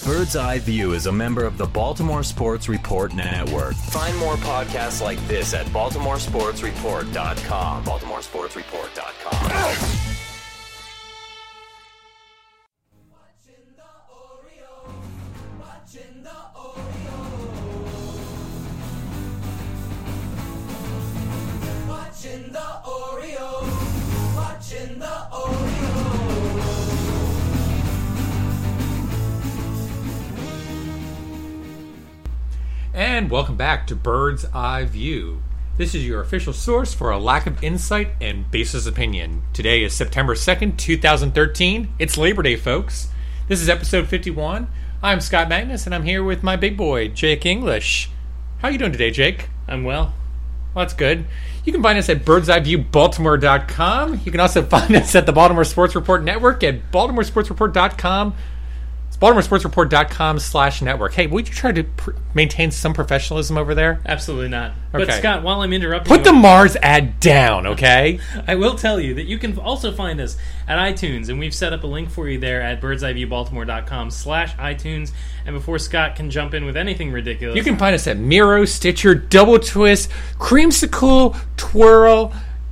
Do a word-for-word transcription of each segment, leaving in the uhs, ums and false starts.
Bird's Eye View is a member of the Baltimore Sports Report Network. Find more podcasts like this at baltimore sports report dot com. baltimore sports report dot com. Watching the Orioles, watching the Orioles, watching the Orioles, watching the Orioles. And welcome back to Bird's Eye View. This is your official source for a lack of insight and baseless opinion. Today is September second, twenty thirteen. It's Labor Day, folks. This is episode fifty-one. I'm Scott Magnus, and I'm here with my big boy, Jake English. How you doing today, Jake? I'm well. Well, that's good. You can find us at birds eye view baltimore dot com. You can also find us at the Baltimore Sports Report Network at baltimore sports report dot com. baltimore sports report dot com slash network. Hey, would you try to pr- maintain some professionalism over there? Absolutely not. Okay. But Scott, while I'm interrupting Put you, the Mars ad down, okay? I will tell you that you can also find us at iTunes, and we've set up a link for you there at birds eye view baltimore dot com slash iTunes. And before Scott can jump in with anything ridiculous, You can find us at Miro, Stitcher, Double Twist, Creamsicle, Twirl,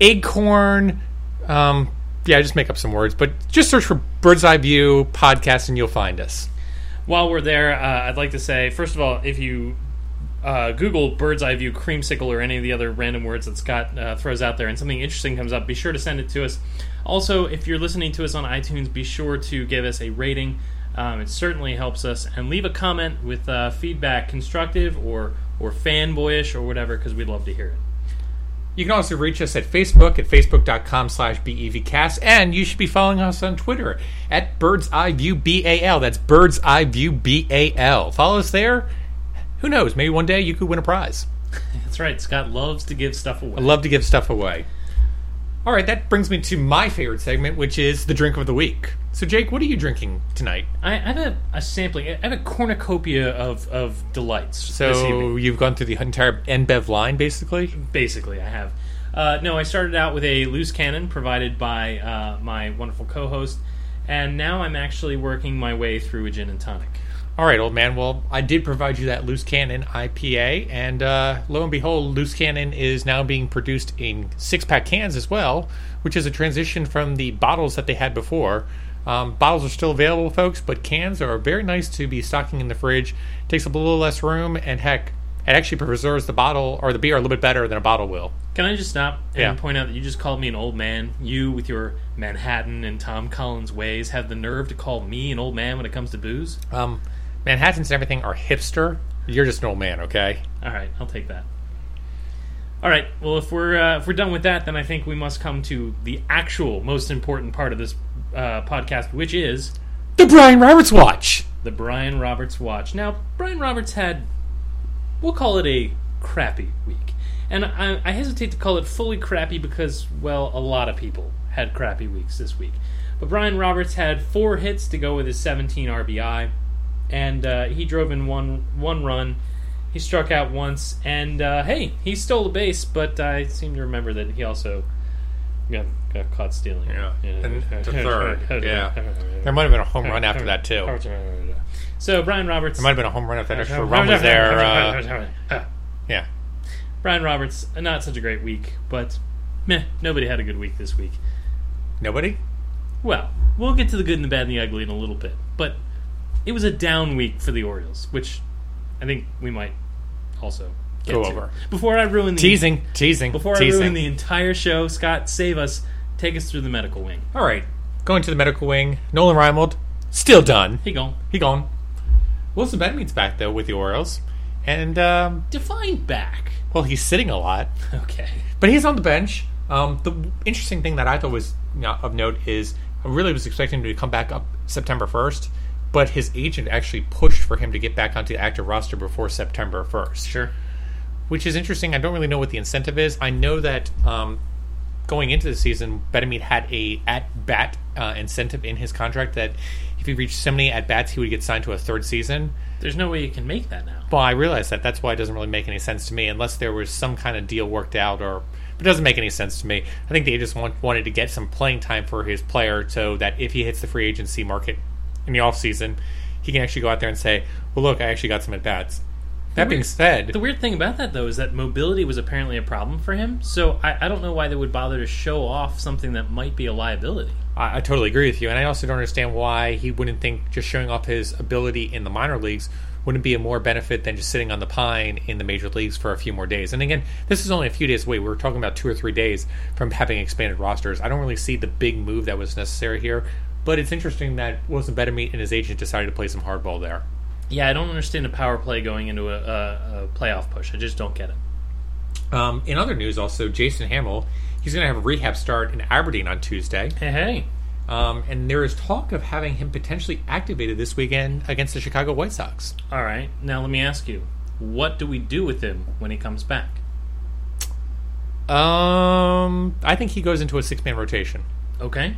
Acorn, um... yeah, just make up some words, but just search for Bird's Eye View podcast and you'll find us. While we're there, uh, I'd like to say, first of all, if you uh, Google Bird's Eye View Creamsicle or any of the other random words that Scott uh, throws out there and something interesting comes up, be sure to send it to us. Also, if you're listening to us on iTunes, be sure to give us a rating. Um, it certainly helps us. And leave a comment with uh, feedback, constructive or, or fanboyish or whatever, because we'd love to hear it. You can also reach us at Facebook at facebook dot com slash B E V cast, and you should be following us on Twitter at Bird's Eye View B A L. That's Bird's Eye View B A L. Follow us there. Who knows? Maybe one day you could win a prize. That's right. Scott loves to give stuff away. I love to give stuff away. All right, that brings me to my favorite segment, which is the drink of the week. So, Jake, what are you drinking tonight? I I have a, a sampling. I have a cornucopia of, of delights. this So evening. you've gone through the entire N Bev line, basically? Basically, I have. Uh, no, I started out with a loose cannon provided by uh, my wonderful co-host, and now I'm actually working my way through a gin and tonic. All right, old man. Well, I did provide you that Loose Cannon I P A, and uh, lo and behold, Loose Cannon is now being produced in six-pack cans as well, which is a transition from the bottles that they had before. Um, bottles are still available, folks, but cans are very nice to be stocking in the fridge. Takes up a little less room, and heck, it actually preserves the bottle or the beer a little bit better than a bottle will. Can I just stop and Yeah. point out that you just called me an old man? You, with your Manhattan and Tom Collins ways, have the nerve to call me an old man when it comes to booze? Um, Manhattans and everything are hipster. You're just an old man, okay? All right, I'll take that. All right, well, if we're uh, if we're done with that, then I think we must come to the actual most important part of this uh, podcast, which is The Brian Roberts Watch! the Brian Roberts Watch. Now, Brian Roberts had, we'll call it a crappy week. And I, I hesitate to call it fully crappy because, well, a lot of people had crappy weeks this week. But Brian Roberts had four hits to go with his seventeen R B I, and uh, he drove in one one run. He struck out once, and uh, hey, he stole a base, but I seem to remember that he also got, got caught stealing. Yeah, and the third, yeah. There might have been a home run after that, too. So, Brian Roberts... There might have been a home run if that extra run was there. Uh, yeah. Brian Roberts, not such a great week, but meh, nobody had a good week this week. Nobody? Well, we'll get to the good and the bad and the ugly in a little bit, but it was a down week for the Orioles, which I think we might also get Go to. over. Before I ruin the Teasing, teasing, Before teasing. I ruin the entire show, Scott, save us. Take us through the medical wing. All right. Going to the medical wing. Nolan Reimold, still done. He gone. He gone. Wilson Benjamin's back, though, with the Orioles. And, um, Define back. well, he's sitting a lot. Okay. But he's on the bench. Um, the interesting thing that I thought was you know, of note is I really was expecting him to come back up September first, but his agent actually pushed for him to get back onto the active roster before September first. Sure. Which is interesting. I don't really know what the incentive is. I know that um, going into the season, Betemit had a at-bat uh, incentive in his contract that if he reached so many at-bats, he would get signed to a third season. There's no way you can make that now. Well, I realize that. That's why it doesn't really make any sense to me unless there was some kind of deal worked out. Or it doesn't make any sense to me. I think they just want, wanted to get some playing time for his player so that if he hits the free agency market in the offseason, he can actually go out there and say, well, look, I actually got some at-bats. That being said... The weird thing about that, though, is that mobility was apparently a problem for him, so I, I don't know why they would bother to show off something that might be a liability. I, I totally agree with you, and I also don't understand why he wouldn't think just showing off his ability in the minor leagues wouldn't be a more benefit than just sitting on the pine in the major leagues for a few more days. And again, this is only a few days away. We're talking about two or three days from having expanded rosters. I don't really see the big move that was necessary here, but it's interesting that Wilson Betemit and his agent decided to play some hardball there. Yeah, I don't understand a power play going into a, a, a playoff push. I just don't get it. Um, in other news, also, Jason Hamill, he's going to have a rehab start in Aberdeen on Tuesday. Hey, hey. Um, and there is talk of having him potentially activated this weekend against the Chicago White Sox. All right. Now let me ask you, what do we do with him when he comes back? Um, I think he goes into a six-man rotation. Okay.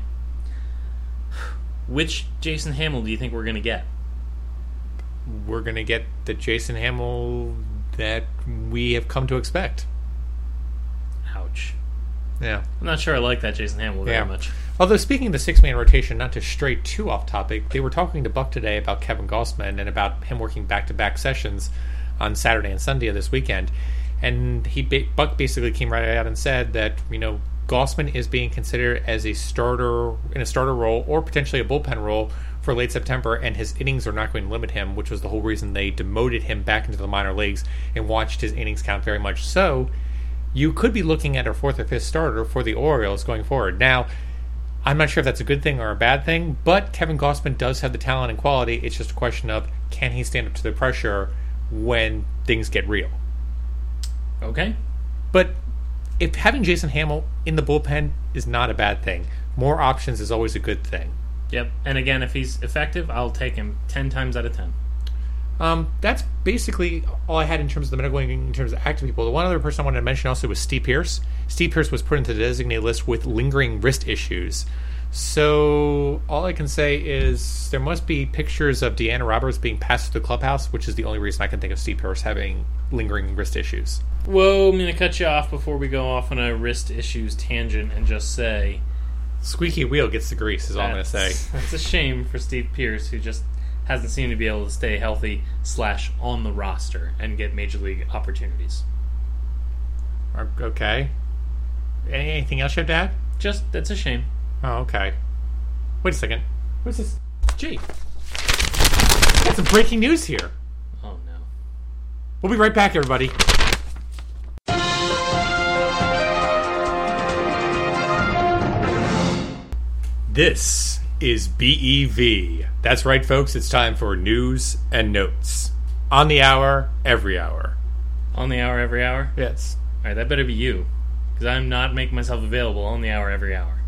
Which Jason Hamill do you think we're going to get? We're going to get the Jason Hamill that we have come to expect. Ouch. Yeah. I'm not sure I like that Jason Hamill very yeah. much. Although, speaking of the six-man rotation, not to stray too off topic, they were talking to Buck today about Kevin Gausman and about him working back-to-back sessions on Saturday and Sunday of this weekend. And he Buck basically came right out and said that, you know, Gausman is being considered as a starter in a starter role or potentially a bullpen role for late September, and his innings are not going to limit him, which was the whole reason they demoted him back into the minor leagues and watched his innings count very much. So you could be looking at a fourth or fifth starter for the Orioles going forward. Now, I'm not sure if that's a good thing or a bad thing, but Kevin Gausman does have the talent and quality. It's just a question of, can he stand up to the pressure when things get real? Okay. But if having Jason Hamill in the bullpen is not a bad thing, more options is always a good thing. Yep. And again, if he's effective, I'll take him ten times out of ten. Um, that's basically all I had in terms of the medical in terms of active people. The one other person I wanted to mention also was Steve Pearce. Steve Pearce was put into the designated list with lingering wrist issues. So all I can say is there must be pictures of Deanna Roberts being passed through the clubhouse, which is the only reason I can think of Steve Pearce having lingering wrist issues. Whoa, I'm going to cut you off before we go off on a wrist issues tangent and just say... Squeaky wheel gets the grease, is all I'm going to say. That's a shame for Steve Pearce, who just hasn't seemed to be able to stay healthy slash on the roster and get major league opportunities. Okay. Anything else you have to add? Just, that's a shame. Oh, okay. Wait a second. What's this? Gee. Got some breaking news here. Oh, no. We'll be right back, everybody. This is B E V. That's right, folks. It's time for news and notes. On the hour, every hour. On the hour, every hour? Yes. All right, that better be you. Because I'm not making myself available on the hour, every hour.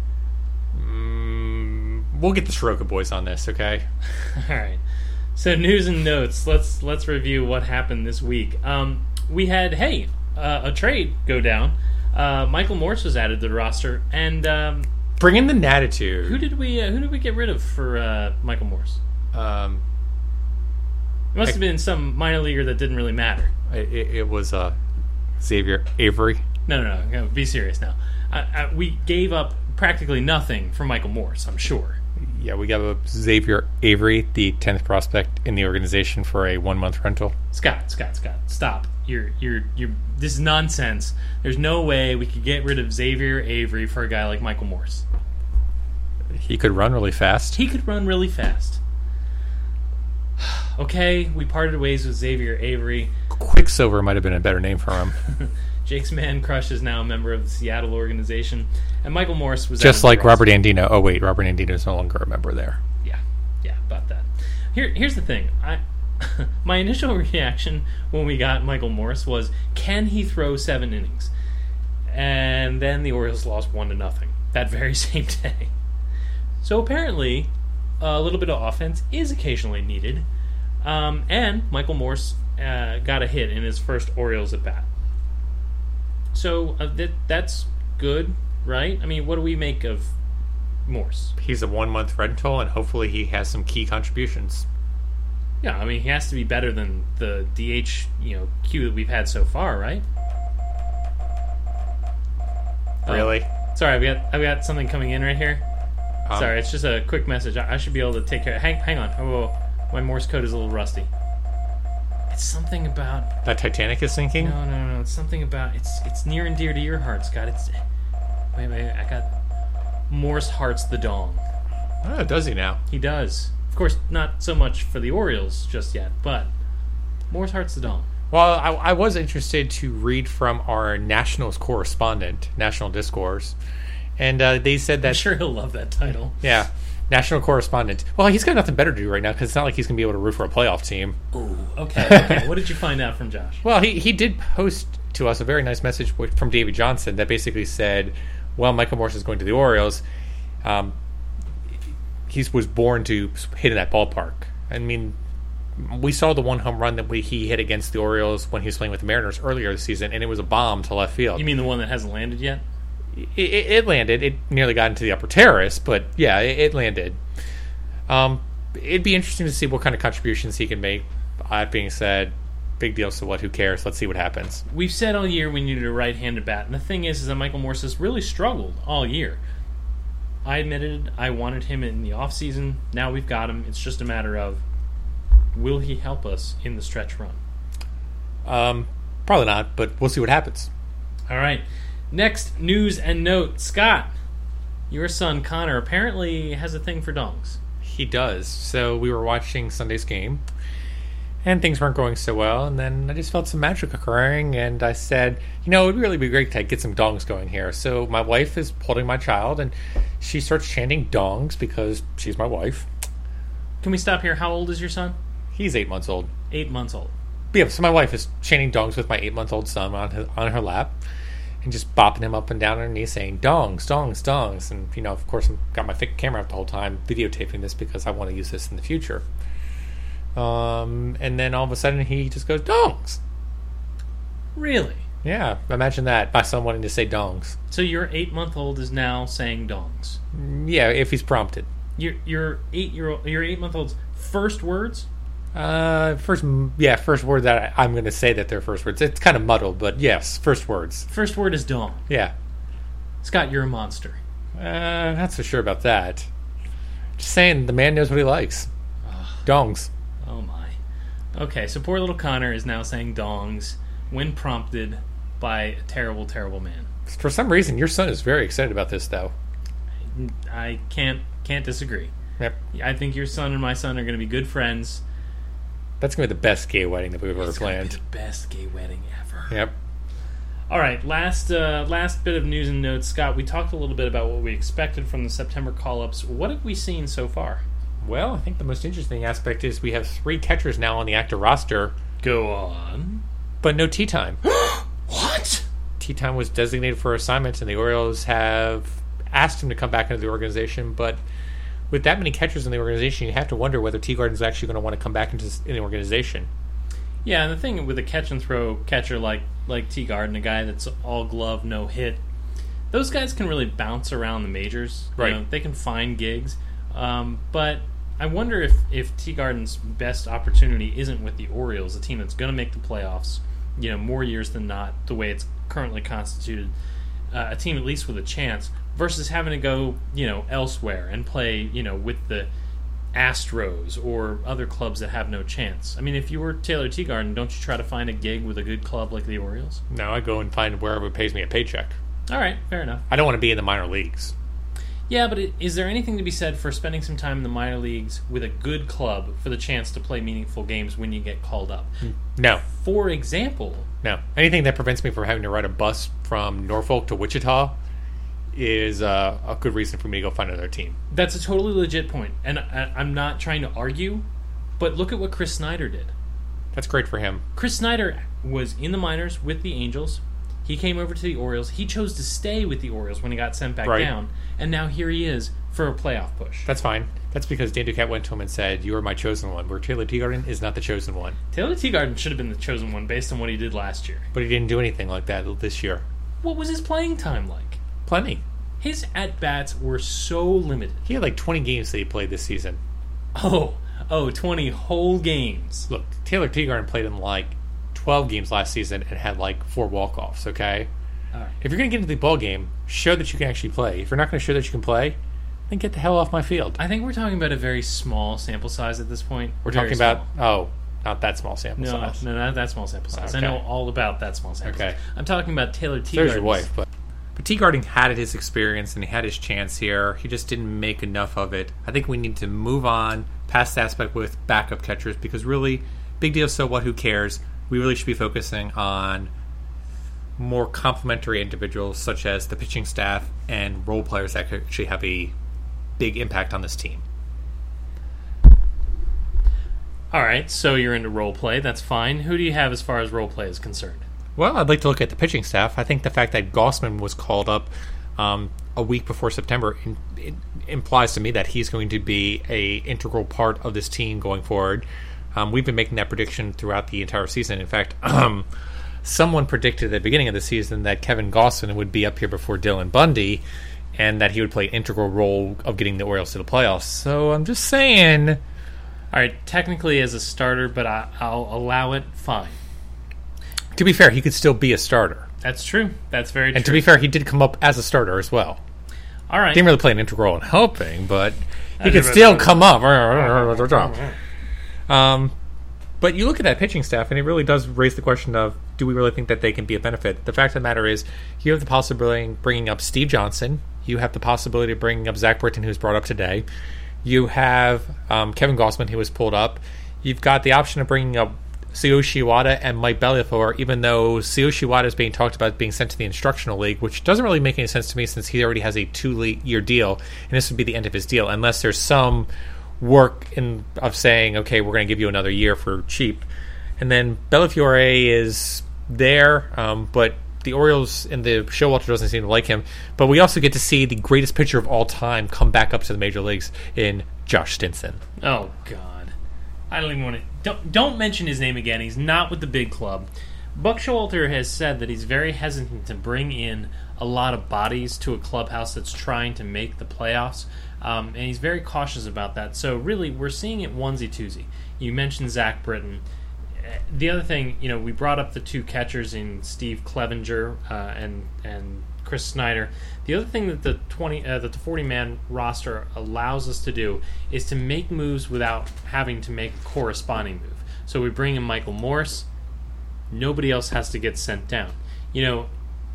Mm, we'll get the Soroka boys on this, okay? All right. So news and notes. Let's let's review what happened this week. Um, we had, hey, uh, a trade go down. Uh, Michael Morse was added to the roster, and... Um, Bring in the Natitude. Who did we uh, Who did we get rid of for uh, Michael Morse? Um, it must I, have been some minor leaguer that didn't really matter. It, it was uh, Xavier Avery. No, no, no. Be serious now. I, I, we gave up practically nothing for Michael Morse, I'm sure. Yeah, we got Xavier Avery, the tenth prospect in the organization, for a one-month rental. Scott, Scott, Scott, stop. You're, you're, you're. This is nonsense. There's no way we could get rid of Xavier Avery for a guy like Michael Morse. He could run really fast. He could run really fast. Okay, we parted ways with Xavier Avery. Quicksilver might have been a better name for him. Jake's Man Crush is now a member of the Seattle organization, and Michael Morse was just like Robert Andino. Oh wait, Robert Andino is no longer a member there. Yeah, yeah, about that. Here, here's the thing. I, my initial reaction when we got Michael Morse was, can he throw seven innings? And then the Orioles lost one to nothing that very same day. So apparently, a little bit of offense is occasionally needed, um, and Michael Morse uh, got a hit in his first Orioles at bat. So uh, that that's good, right? I mean, what do we make of Morse? He's a one-month rental, and hopefully he has some key contributions. Yeah, I mean, he has to be better than the D H, you know, Q that we've had so far, right? Really? Oh, sorry, I've got I've got something coming in right here. Um, sorry, it's just a quick message. I, I should be able to take care. Hang hang on. Whoa, whoa. My Morse code is a little rusty. It's something about... That Titanic is sinking? No, no, no. It's something about... It's it's near and dear to your heart, Scott. It's... Wait, wait. I got... Morse hearts the dong. Oh, does he now? He does. Of course, not so much for the Orioles just yet, but Morse hearts the dong. Well, I, I was interested to read from our Nationals correspondent, National Discourse, and uh, they said that... I'm sure he'll love that title. Yeah, National Correspondent. Well, he's got nothing better to do right now because it's not like he's going to be able to root for a playoff team. Ooh, okay, okay. What did you find out from Josh? Well, he, he did post to us a very nice message from Davey Johnson that basically said, well, Michael Morse is going to the Orioles. Um, he was born to hit in that ballpark. I mean, we saw the one home run that we, he hit against the Orioles when he was playing with the Mariners earlier this season, and it was a bomb to left field. You mean the one that hasn't landed yet? It, it, it landed. It nearly got into the upper terrace, but yeah, it, it landed. Um, it'd be interesting to see what kind of contributions he can make. That being said, big deal, so what? Who cares? Let's see what happens. We've said all year we needed a right-handed bat, and the thing is, is that Michael Morse has really struggled all year. I admitted I wanted him in the offseason. Now we've got him. It's just a matter of, will he help us in the stretch run? Um, probably not, but we'll see what happens. All right. Next, news and note. Scott, your son Connor apparently has a thing for dongs. He does. So we were watching Sunday's game, and things weren't going so well, and then I just felt some magic occurring, and I said, you know, it would really be great to get some dongs going here. So my wife is holding my child, and she starts chanting dongs because she's my wife. Can we stop here? How old is your son? He's eight months old. Eight months old. But yeah, so my wife is chanting dongs with my eight-month-old son on his, on her lap, and just bopping him up and down on her knees, saying dongs, dongs, dongs. And, you know, of course, I've got my fake camera up the whole time, videotaping this because I want to use this in the future. Um, and then all of a sudden he just goes, dongs. Really? Yeah, imagine that, my son wanting to say dongs. So your eight-month-old is now saying dongs. Yeah, if he's prompted. Your your eight-year-old, your eight-month-old's first words? Uh, first, yeah, first word that I, I'm going to say that they're first words. It's kind of muddled, but yes, first words. First word is dong. Yeah. Scott, you're a monster. Uh, not so sure about that. Just saying, the man knows what he likes. Ugh. Dongs. Oh my. Okay, so poor little Connor is now saying dongs when prompted by a terrible, terrible man. For some reason, your son is very excited about this, though. I can't can't disagree. Yep. I think your son and my son are going to be good friends. That's going to be the best gay wedding that we've ever It's gonna planned. be the best gay wedding ever. Yep. All right, last uh, last bit of news and notes. Scott, we talked a little bit about what we expected from the September call-ups. What have we seen so far? Well, I think the most interesting aspect is we have three catchers now on the active roster, Go on. but no tea time. What? Tea time was designated for assignments, and the Orioles have asked him to come back into the organization, but with that many catchers in the organization, you have to wonder whether Teagarden is actually going to want to come back into in the organization. Yeah, and the thing with a catch and throw catcher like like Teagarden, a guy that's all glove, no hit, those guys can really bounce around the majors. You Right. know, they can find gigs. Um, but I wonder if, if Teagarden's best opportunity isn't with the Orioles, a team that's going to make the playoffs, you know, more years than not, the way it's currently constituted. Uh, a team at least with a chance, versus having to go, you know, elsewhere and play, you know, with the Astros or other clubs that have no chance. I mean, if you were Taylor Teagarden, don't you try to find a gig with a good club like the Orioles? No, I go and find wherever pays me a paycheck. All right, fair enough. I don't want to be in the minor leagues. Yeah, but it, is there anything to be said for spending some time in the minor leagues with a good club for the chance to play meaningful games when you get called up? No. For example... No. Anything that prevents me from having to ride a bus from Norfolk to Wichita is uh, a good reason for me to go find another team. That's a totally legit point, and I, I'm not trying to argue, but look at what Chris Snyder did. That's great for him. Chris Snyder was in the minors with the Angels. He came over to the Orioles. He chose to stay with the Orioles when he got sent back Right. down, and now here he is for a playoff push. That's fine. That's because Dan Duquette went to him and said, you are my chosen one, where Taylor Teagarden is not the chosen one. Taylor Teagarden should have been the chosen one based on what he did last year. But he didn't do anything like that this year. What was his playing time like? Plenty. His at-bats were so limited. He had like twenty games that he played this season. Oh, oh, twenty whole games. Look, Taylor Teagarden played in like twelve games last season and had like four walk-offs, okay? All right. If you're going to get into the ball game, show that you can actually play. If you're not going to show that you can play, then get the hell off my field. I think we're talking about a very small sample size at this point. We're Very talking about, small. oh, not that small sample No, size. no, not that small sample size. I Okay. know all about that small sample Okay. size. I'm talking about Taylor Teagarden's. There's your wife. But, but Teagarden had his experience and he had his chance here. He just didn't make enough of it. I think we need to move on past the aspect with backup catchers because really, big deal, so what, who cares? We really should be focusing on more complementary individuals such as the pitching staff and role players that could actually have a big impact on this team. All right, so you're into role play. That's fine. Who do you have as far as role play is concerned? Well, I'd like to look at the pitching staff. I think the fact that Gossman was called up um, a week before September in, it implies to me that he's going to be a integral part of this team going forward. Um, we've been making that prediction throughout the entire season. In fact, um, someone predicted at the beginning of the season that Kevin Gossman would be up here before Dylan Bundy and that he would play an integral role of getting the Orioles to the playoffs. So I'm just saying... All right, technically as a starter, but I, I'll allow it. Fine. To be fair, he could still be a starter. That's true. That's very true. And to be fair, he did come up as a starter as well. All right. Didn't really play an integral in helping, but he could still come up. Um, but you look at that pitching staff, and it really does raise the question of, do we really think that they can be a benefit? The fact of the matter is, you have the possibility of bringing up Steve Johnson. You have the possibility of bringing up Zach Britton, who's brought up today. You have um, Kevin Gossman, who was pulled up. You've got the option of bringing up Tsuyoshi Iwata and Mike Bellator, even though Tsuyoshi Iwata is being talked about being sent to the instructional league, which doesn't really make any sense to me since he already has a two-year deal, and this would be the end of his deal, unless there's some work in of saying, okay, we're going to give you another year for cheap. And then Bellafiore is there, um, but the Orioles and the Showalter doesn't seem to like him. But we also get to see the greatest pitcher of all time come back up to the major leagues in Josh Stinson. Oh, God. I don't even want to... Don't, don't mention his name again. He's not with the big club. Buck Showalter has said that he's very hesitant to bring in a lot of bodies to a clubhouse that's trying to make the playoffs. Um, and he's very cautious about that. So, really, we're seeing it onesie-twosie. You mentioned Zach Britton. The other thing, you know, we brought up the two catchers in Steve Clevenger uh, and and Chris Snyder. The other thing that the twenty uh, that the forty-man roster allows us to do is to make moves without having to make a corresponding move. So we bring in Michael Morse. Nobody else has to get sent down. You know,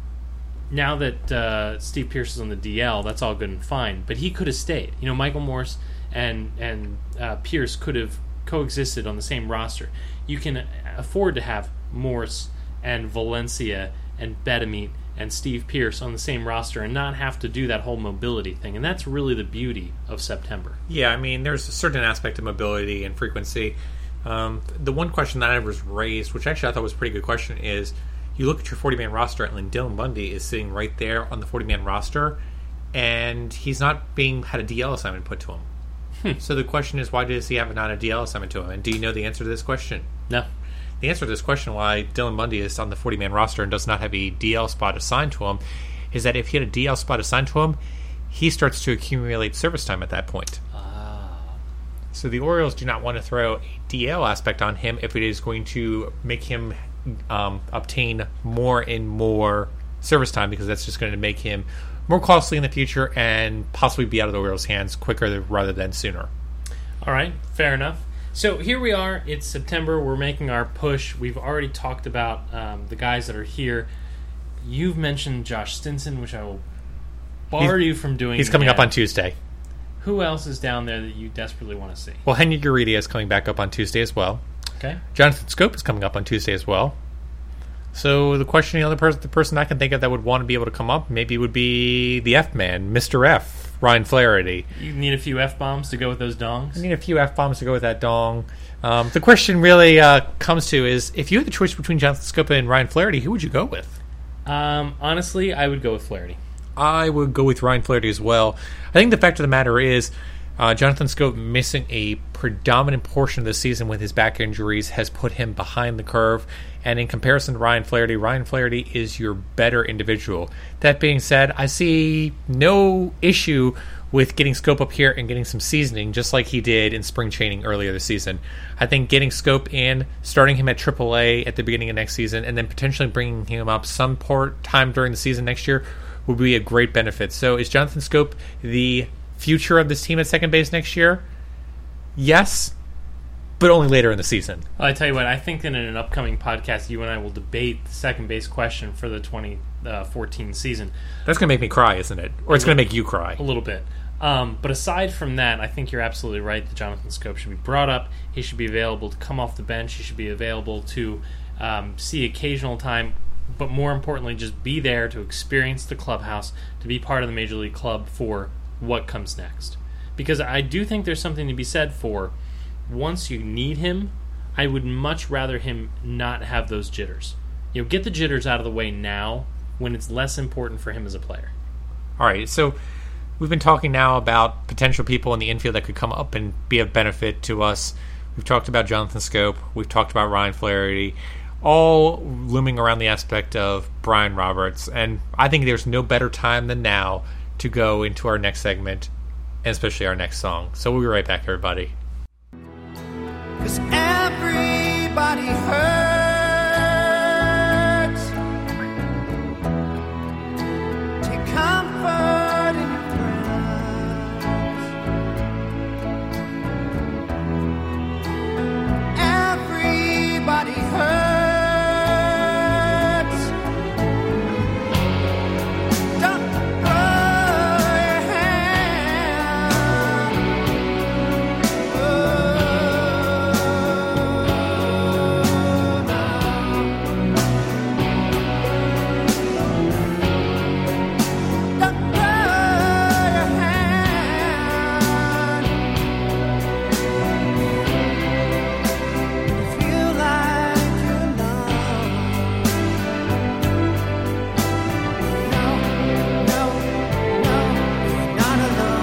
now that uh, Steve Pearce is on the D L, that's all good and fine. But he could have stayed. You know, Michael Morse and and uh, Pearce could have coexisted on the same roster. You can afford to have Morse and Valencia and Betamit and Steve Pearce on the same roster and not have to do that whole mobility thing. And that's really the beauty of September. Yeah, I mean, there's a certain aspect of mobility and frequency. Um, the one question that I was raised, which actually I thought was a pretty good question, is you look at your forty-man roster and Dylan Bundy is sitting right there on the forty-man roster, and he's not being had a D L assignment put to him. Hmm. So the question is, why does he have not a D L assignment to him? And do you know the answer to this question? No. The answer to this question, why Dylan Bundy is on the forty-man roster and does not have a D L spot assigned to him, is that if he had a D L spot assigned to him, he starts to accumulate service time at that point. Ah. So the Orioles do not want to throw a D L aspect on him if it is going to make him um, obtain more and more service time, because that's just going to make him more costly in the future and possibly be out of the Orioles' hands quicker rather than sooner. All right, fair enough. So here we are. It's September. We're making our push. We've already talked about um, the guys that are here. You've mentioned Josh Stinson, which I will bar he's, you from doing. He's coming again. up on Tuesday. Who else is down there that you desperately want to see? Well, Henry Uridia is coming back up on Tuesday as well. Okay. Jonathan Scope is coming up on Tuesday as well. So the question, the other person, the person I can think of that would want to be able to come up maybe would be the F-man, Mister F, Ryan Flaherty. You need a few F-bombs to go with those dongs? I need a few F-bombs to go with that dong. Um, the question really uh, comes to is, if you had the choice between Jonathan Scope and Ryan Flaherty, who would you go with? Um, honestly, I would go with Flaherty. I would go with Ryan Flaherty as well. I think the fact of the matter is, uh, Jonathan Scope missing a predominant portion of the season with his back injuries has put him behind the curve. And in comparison to Ryan Flaherty, Ryan Flaherty is your better individual. That being said, I see no issue with getting Scope up here and getting some seasoning, just like he did in spring training earlier this season. I think getting Scope in, starting him at triple A at the beginning of next season, and then potentially bringing him up some part time during the season next year would be a great benefit. So is Jonathan Scope the future of this team at second base next year? Yes, but only later in the season. Well, I tell you what, I think that in an upcoming podcast, you and I will debate the second base question for the twenty fourteen season. That's going to make me cry, isn't it? Or it's going to make you cry. A little bit. Um, but aside from that, I think you're absolutely right that Jonathan Schoop should be brought up. He should be available to come off the bench. He should be available to um, see occasional time, but more importantly, just be there to experience the clubhouse, to be part of the Major League club for what comes next. Because I do think there's something to be said for once you need him, I would much rather him not have those jitters. You know, get the jitters out of the way now when it's less important for him as a player. All right, so we've been talking now about potential people in the infield that could come up and be of benefit to us. We've talked about Jonathan Schoop. We've talked about Ryan Flaherty, all looming around the aspect of Brian Roberts. And I think there's no better time than now to go into our next segment, and especially our next song. So we'll be right back, everybody. 'Cause everybody hurts. Take comfort in your friends. Everybody hurts. Don't throw your hand. Oh, no. Don't throw your hand. You feel like you're alone. No, no, no, you're not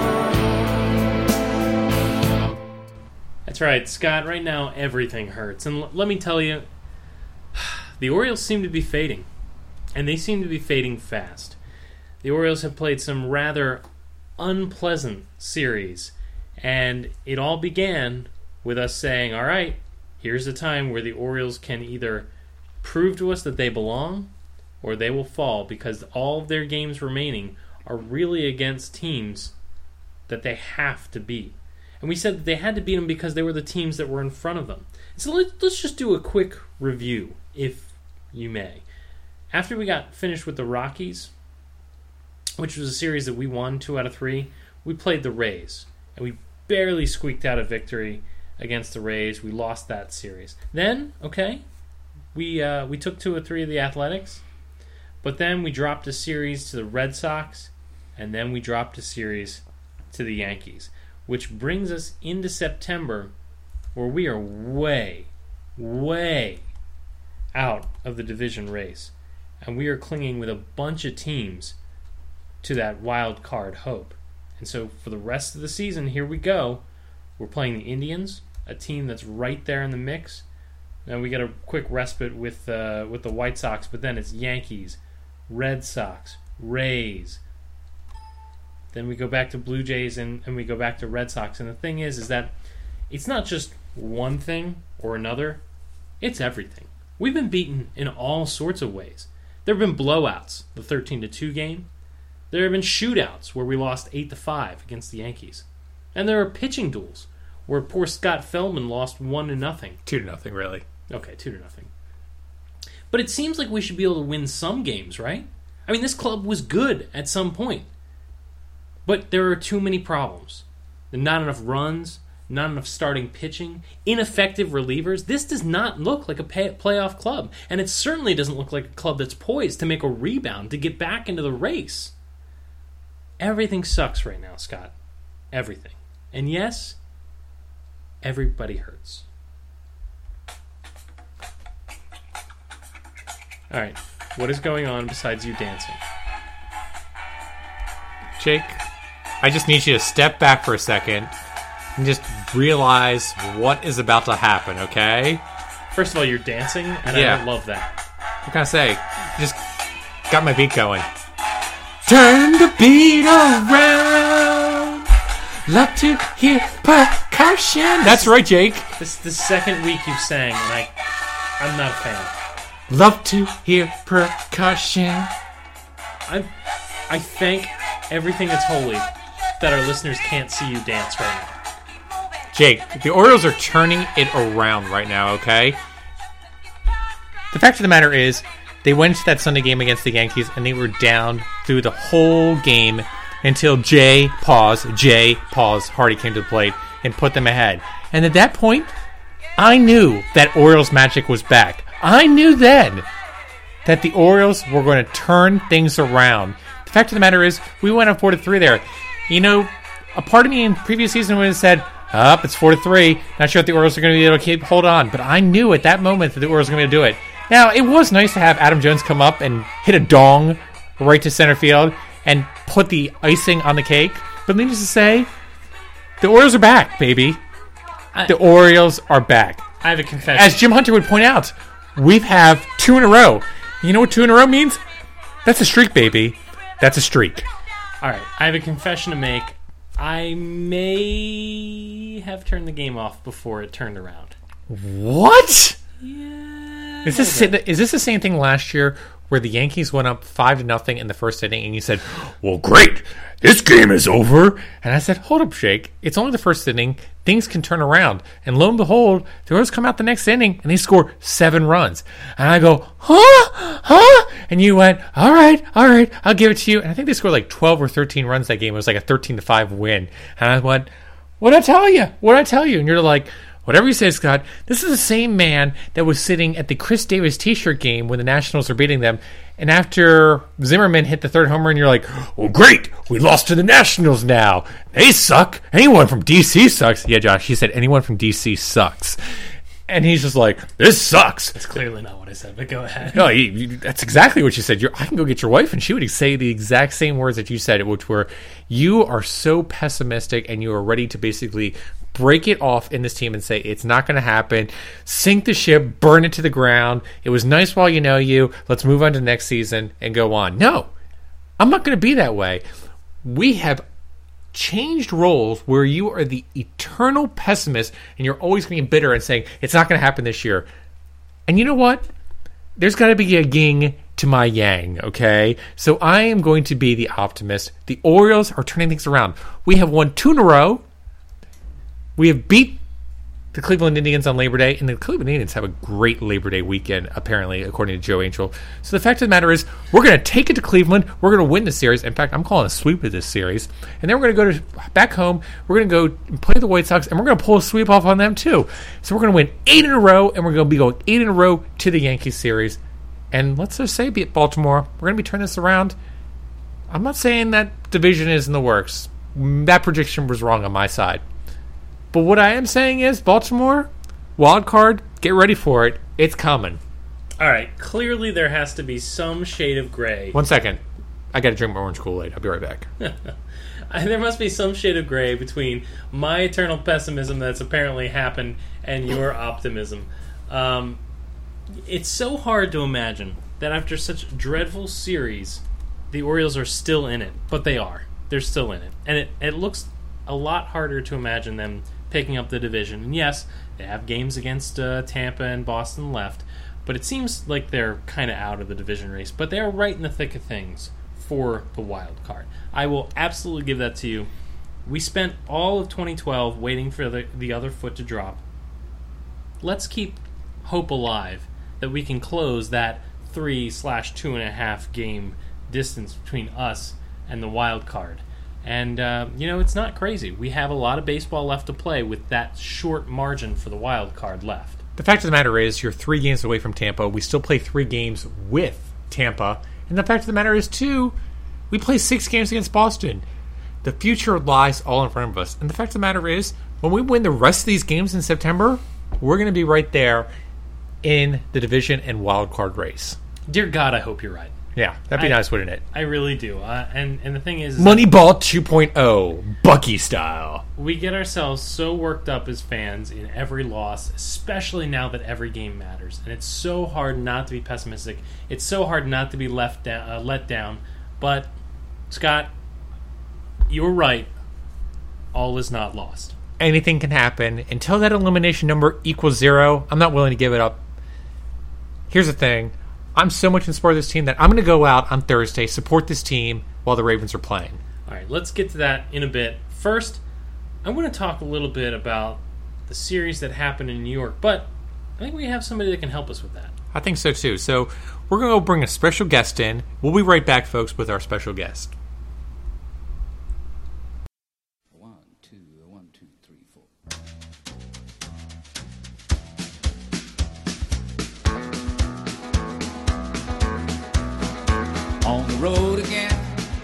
alone. That's right, Scott. Right now, everything hurts. And l- let me tell you, the Orioles seem to be fading. And they seem to be fading fast. The Orioles have played some rather unpleasant series. And it all began with us saying, all right, here's a time where the Orioles can either prove to us that they belong or they will fall, because all of their games remaining are really against teams that they have to beat. And we said that they had to beat them because they were the teams that were in front of them. So let, let's just do a quick review, if you may. After we got finished with the Rockies, which was a series that we won two out of three, we played the Rays. And we barely squeaked out a victory against the Rays. We lost that series. Then, okay, we uh, we took two or three of the Athletics. But then we dropped a series to the Red Sox. And then we dropped a series to the Yankees. Which brings us into September, where we are way, way out of the division race. And we are clinging with a bunch of teams to that wild card hope. And so for the rest of the season, here we go. We're playing the Indians, a team that's right there in the mix. Now we get a quick respite with uh, with the White Sox, but then it's Yankees, Red Sox, Rays. Then we go back to Blue Jays and, and we go back to Red Sox. And the thing is, is that it's not just one thing or another. It's everything. We've been beaten in all sorts of ways. There have been blowouts, the thirteen to two game. There have been shootouts where we lost eight to five against the Yankees. And there are pitching duels where poor Scott Feldman lost one to nothing. Two to nothing, really. Okay, two to nothing. But it seems like we should be able to win some games, right? I mean, this club was good at some point. But there are too many problems. There are not enough runs, not enough starting pitching, ineffective relievers. This does not look like a pay- playoff club. And it certainly doesn't look like a club that's poised to make a rebound, to get back into the race. Everything sucks right now, Scott. Everything. And yes, everybody hurts. All right, what is going on besides you dancing? Jake, I just need you to step back for a second and just realize what is about to happen, okay? First of all, you're dancing, and Yeah. I don't love that. What can I say? Just got my beat going. Turn the beat around. Love to hear percussion. That's right, Jake. This is the second week you've sang, and I, I'm not a fan. Love to hear percussion. I, I thank everything that's holy that our listeners can't see you dance right now. Jake, the Orioles are turning it around right now, okay? The fact of the matter is, they went to that Sunday game against the Yankees, and they were down through the whole game until Jay, pause, Jay, pause, Hardy came to the plate and put them ahead. And at that point, I knew that Orioles magic was back. I knew then that the Orioles were going to turn things around. The fact of the matter is, we went up four to three there. You know, a part of me in previous season would have said, up, it's four to three. Not sure if the Orioles are going to be able to keep hold on, but I knew at that moment that the Orioles were going to do it. Now, it was nice to have Adam Jones come up and hit a dong right to center field and put the icing on the cake. But needless to say, the Orioles are back, baby. I, the Orioles are back. I have a confession. As Jim Hunter would point out, we have two in a row. You know what two in a row means? That's a streak, baby. That's a streak. All right, I have a confession to make. I may have turned the game off before it turned around. What? Yeah. Is this is this the same thing last year where the Yankees went up five to nothing in the first inning, and you said, "Well, great, this game is over." And I said, "Hold up, Jake. It's only the first inning. Things can turn around." And lo and behold, the Orioles come out the next inning and they score seven runs. And I go, "Huh, huh?" And you went, "All right, all right, I'll give it to you." And I think they scored like twelve or thirteen runs that game. It was like a thirteen to five win. And I went, "What'd I tell you? What'd I tell you?" And you're like, "Whatever you say, Scott." This is the same man that was sitting at the Chris Davis t-shirt game when the Nationals were beating them. And after Zimmerman hit the third homer, and you're like, "Well, great, we lost to the Nationals now. They suck. Anyone from D C sucks." Yeah, Josh, he said anyone from D C sucks. And he's just like, "This sucks." That's clearly not what I said, but go ahead. No, you, you, that's exactly what you said. You're, I can go get your wife, and she would say the exact same words that you said, which were, you are so pessimistic, and you are ready to basically break it off in this team and say, it's not going to happen. Sink the ship, burn it to the ground. It was nice while you know you. Let's move on to next season and go on. No, I'm not going to be that way. We have changed roles where you are the eternal pessimist and you're always being bitter and saying, it's not going to happen this year. And you know what? There's got to be a yin to my yang, okay? So I am going to be the optimist. The Orioles are turning things around. We have won two in a row. We have beat the Cleveland Indians on Labor Day, and the Cleveland Indians have a great Labor Day weekend, apparently, according to Joe Angel. So the fact of the matter is, we're going to take it to Cleveland. We're going to win the series. In fact, I'm calling a sweep of this series. And then we're going to go to back home. We're going to go and play the White Sox, and we're going to pull a sweep off on them, too. So we're going to win eight in a row, and we're going to be going eight in a row to the Yankees series. And let's just say, be it Baltimore, we're going to be turning this around. I'm not saying that division is in the works. That prediction was wrong on my side. But what I am saying is, Baltimore, wild card, get ready for it. It's coming. All right. Clearly, there has to be some shade of gray. One second. I got to drink my orange Kool-Aid. I'll be right back. There must be some shade of gray between my eternal pessimism that's apparently happened and your optimism. Um, it's so hard to imagine that after such a dreadful series, the Orioles are still in it. But they are. They're still in it. And it, it looks a lot harder to imagine them picking up the division. And yes, they have games against uh, Tampa and Boston left, but it seems like they're kind of out of the division race. But they are right in the thick of things for the wild card. I will absolutely give that to you. We spent all of twenty twelve waiting for the, the other foot to drop. Let's keep hope alive that we can close that three slash two and a half game distance between us and the wild card. And, uh, you know, it's not crazy. We have a lot of baseball left to play with that short margin for the wild card left. The fact of the matter is, you're three games away from Tampa. We still play three games with Tampa. And the fact of the matter is, too, we play six games against Boston. The future lies all in front of us. And the fact of the matter is, when we win the rest of these games in September, we're going to be right there in the division and wild card race. Dear God, I hope you're right. Yeah, that'd be I, nice, wouldn't it? I really do. Uh, and, and the thing is... Moneyball two point oh, Bucky style. We get ourselves so worked up as fans in every loss, especially now that every game matters. And it's so hard not to be pessimistic. It's so hard not to be left down, uh, let down. But, Scott, you're right. All is not lost. Anything can happen. Until that elimination number equals zero, I'm not willing to give it up. Here's the thing. I'm so much in support of this team that I'm going to go out on Thursday, support this team while the Ravens are playing. All right, let's get to that in a bit. First, I want to talk a little bit about the series that happened in New York, but I think we have somebody that can help us with that. I think so too. So we're going to go bring a special guest in. We'll be right back, folks, with our special guest. One, two, one, two, three, four. On the road again.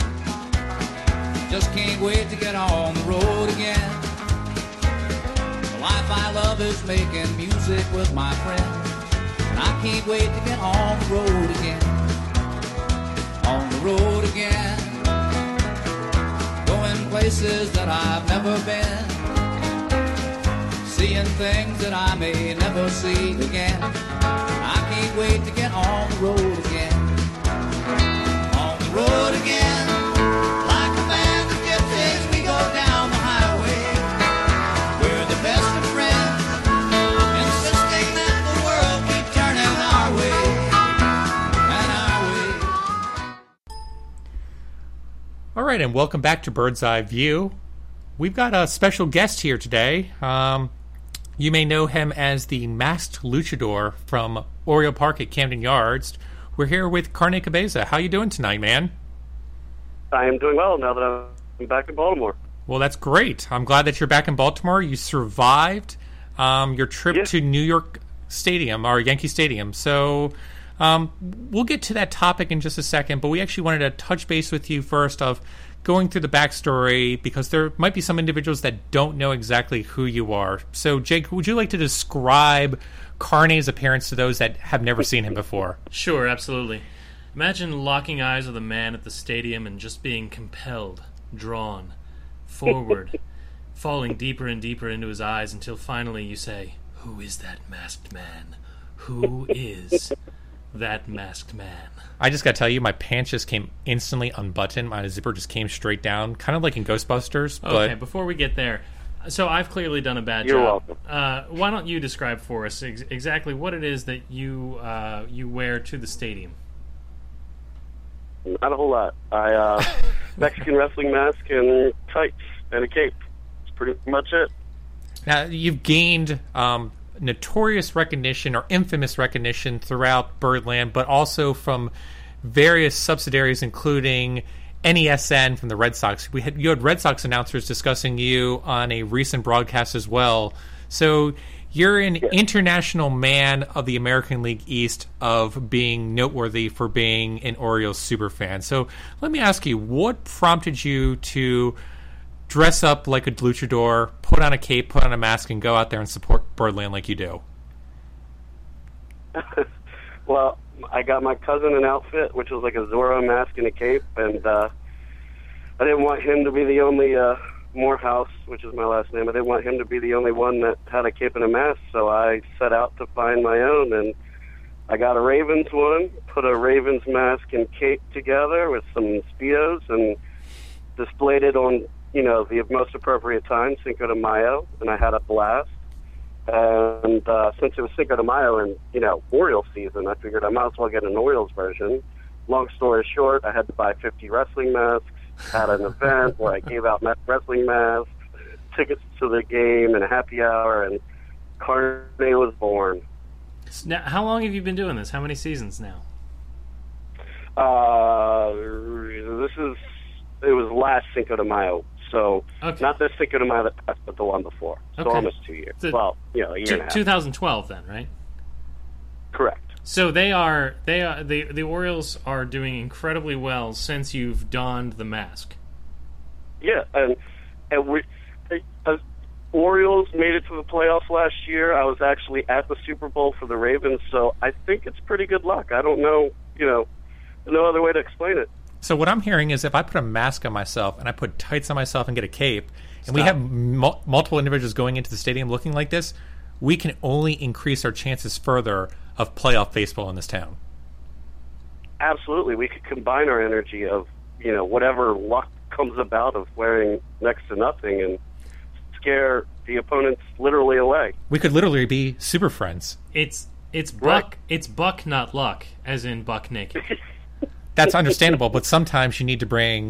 Just can't wait to get on the road again. The life I love is making music with my friends. And I can't wait to get on the road again. On the road again. Going places that I've never been. Seeing things that I may never see again. I can't wait to get on the road again. On the road again. Like a band of gypsies, we go down the highway. We're the best of friends, insisting that the world keep turning our way and our way. All right, and welcome back to Bird's Eye View. We've got a special guest here today. Um, you may know him as the Masked Luchador from Oriole Park at Camden Yards. We're here with Carne Cabeza. How you doing tonight, man? I am doing well now that I'm back in Baltimore. Well, that's great. I'm glad that you're back in Baltimore. You survived um, your trip Yeah. to New York Stadium, or Yankee Stadium. So um, we'll get to that topic in just a second, but we actually wanted to touch base with you first of going through the backstory, because there might be some individuals that don't know exactly who you are. So, Jake, would you like to describe Carne's appearance to those that have never seen him before? Sure, absolutely. Imagine locking eyes with a man at the stadium and just being compelled, drawn, forward, falling deeper and deeper into his eyes until finally you say, "Who is that masked man? Who is that masked man?" I just got to tell you, my pants just came instantly unbuttoned. My zipper just came straight down, kind of like in Ghostbusters. Okay, But before we get there, so I've clearly done a bad You're job. welcome. Uh, why don't you describe for us ex- exactly what it is that you uh, you wear to the stadium? Not a whole lot. I uh, Mexican wrestling mask and tights and a cape. That's pretty much it. now you've gained um, notorious recognition or infamous recognition throughout Birdland, but also from various subsidiaries, including N E S N from the Red Sox. We had you had Red Sox announcers discussing you on a recent broadcast as well. So you're an international man of the American League East of being noteworthy for being an Orioles superfan. So let me ask you, what prompted you to dress up like a luchador, put on a cape, put on a mask, and go out there and support Birdland like you do? Well, I got my cousin an outfit, which was like a Zorro mask and a cape, and uh, I didn't want him to be the only uh, Morehouse, which is my last name. I didn't want him to be the only one that had a cape and a mask, so I set out to find my own, and I got a Ravens one, put a Ravens mask and cape together with some Speedos, and displayed it on, you know, the most appropriate time, Cinco de Mayo, and I had a blast. And uh, since it was Cinco de Mayo and, you know, Orioles season, I figured I might as well get an Orioles version. Long story short, I had to buy fifty wrestling masks, had an event where I gave out wrestling masks, tickets to the game, and a happy hour, and Carne was born. Now, how long have you been doing this? How many seasons now? Uh, this is, it was last Cinco de Mayo. So, Okay. not this Cinco de Mayo that passed, but the one before. So Okay. almost two years. So- well, you know, a year T- and a half. twenty twelve, then, right? Correct. So they are they are the the Orioles are doing incredibly well since you've donned the mask. Yeah, and and we, uh, Orioles made it to the playoffs last year. I was actually at the Super Bowl for the Ravens, so I think it's pretty good luck. I don't know, you know, no other way to explain it. So what I'm hearing is if I put a mask on myself and I put tights on myself and get a cape, and we Stop. have mul- multiple individuals going into the stadium looking like this, we can only increase our chances further of playoff baseball in this town. Absolutely, we could combine our energy of, you know, whatever luck comes about of wearing next to nothing and scare the opponents literally away. We could literally be super friends. It's it's Right. buck it's buck not luck, as in buck naked. That's understandable, but sometimes you need to bring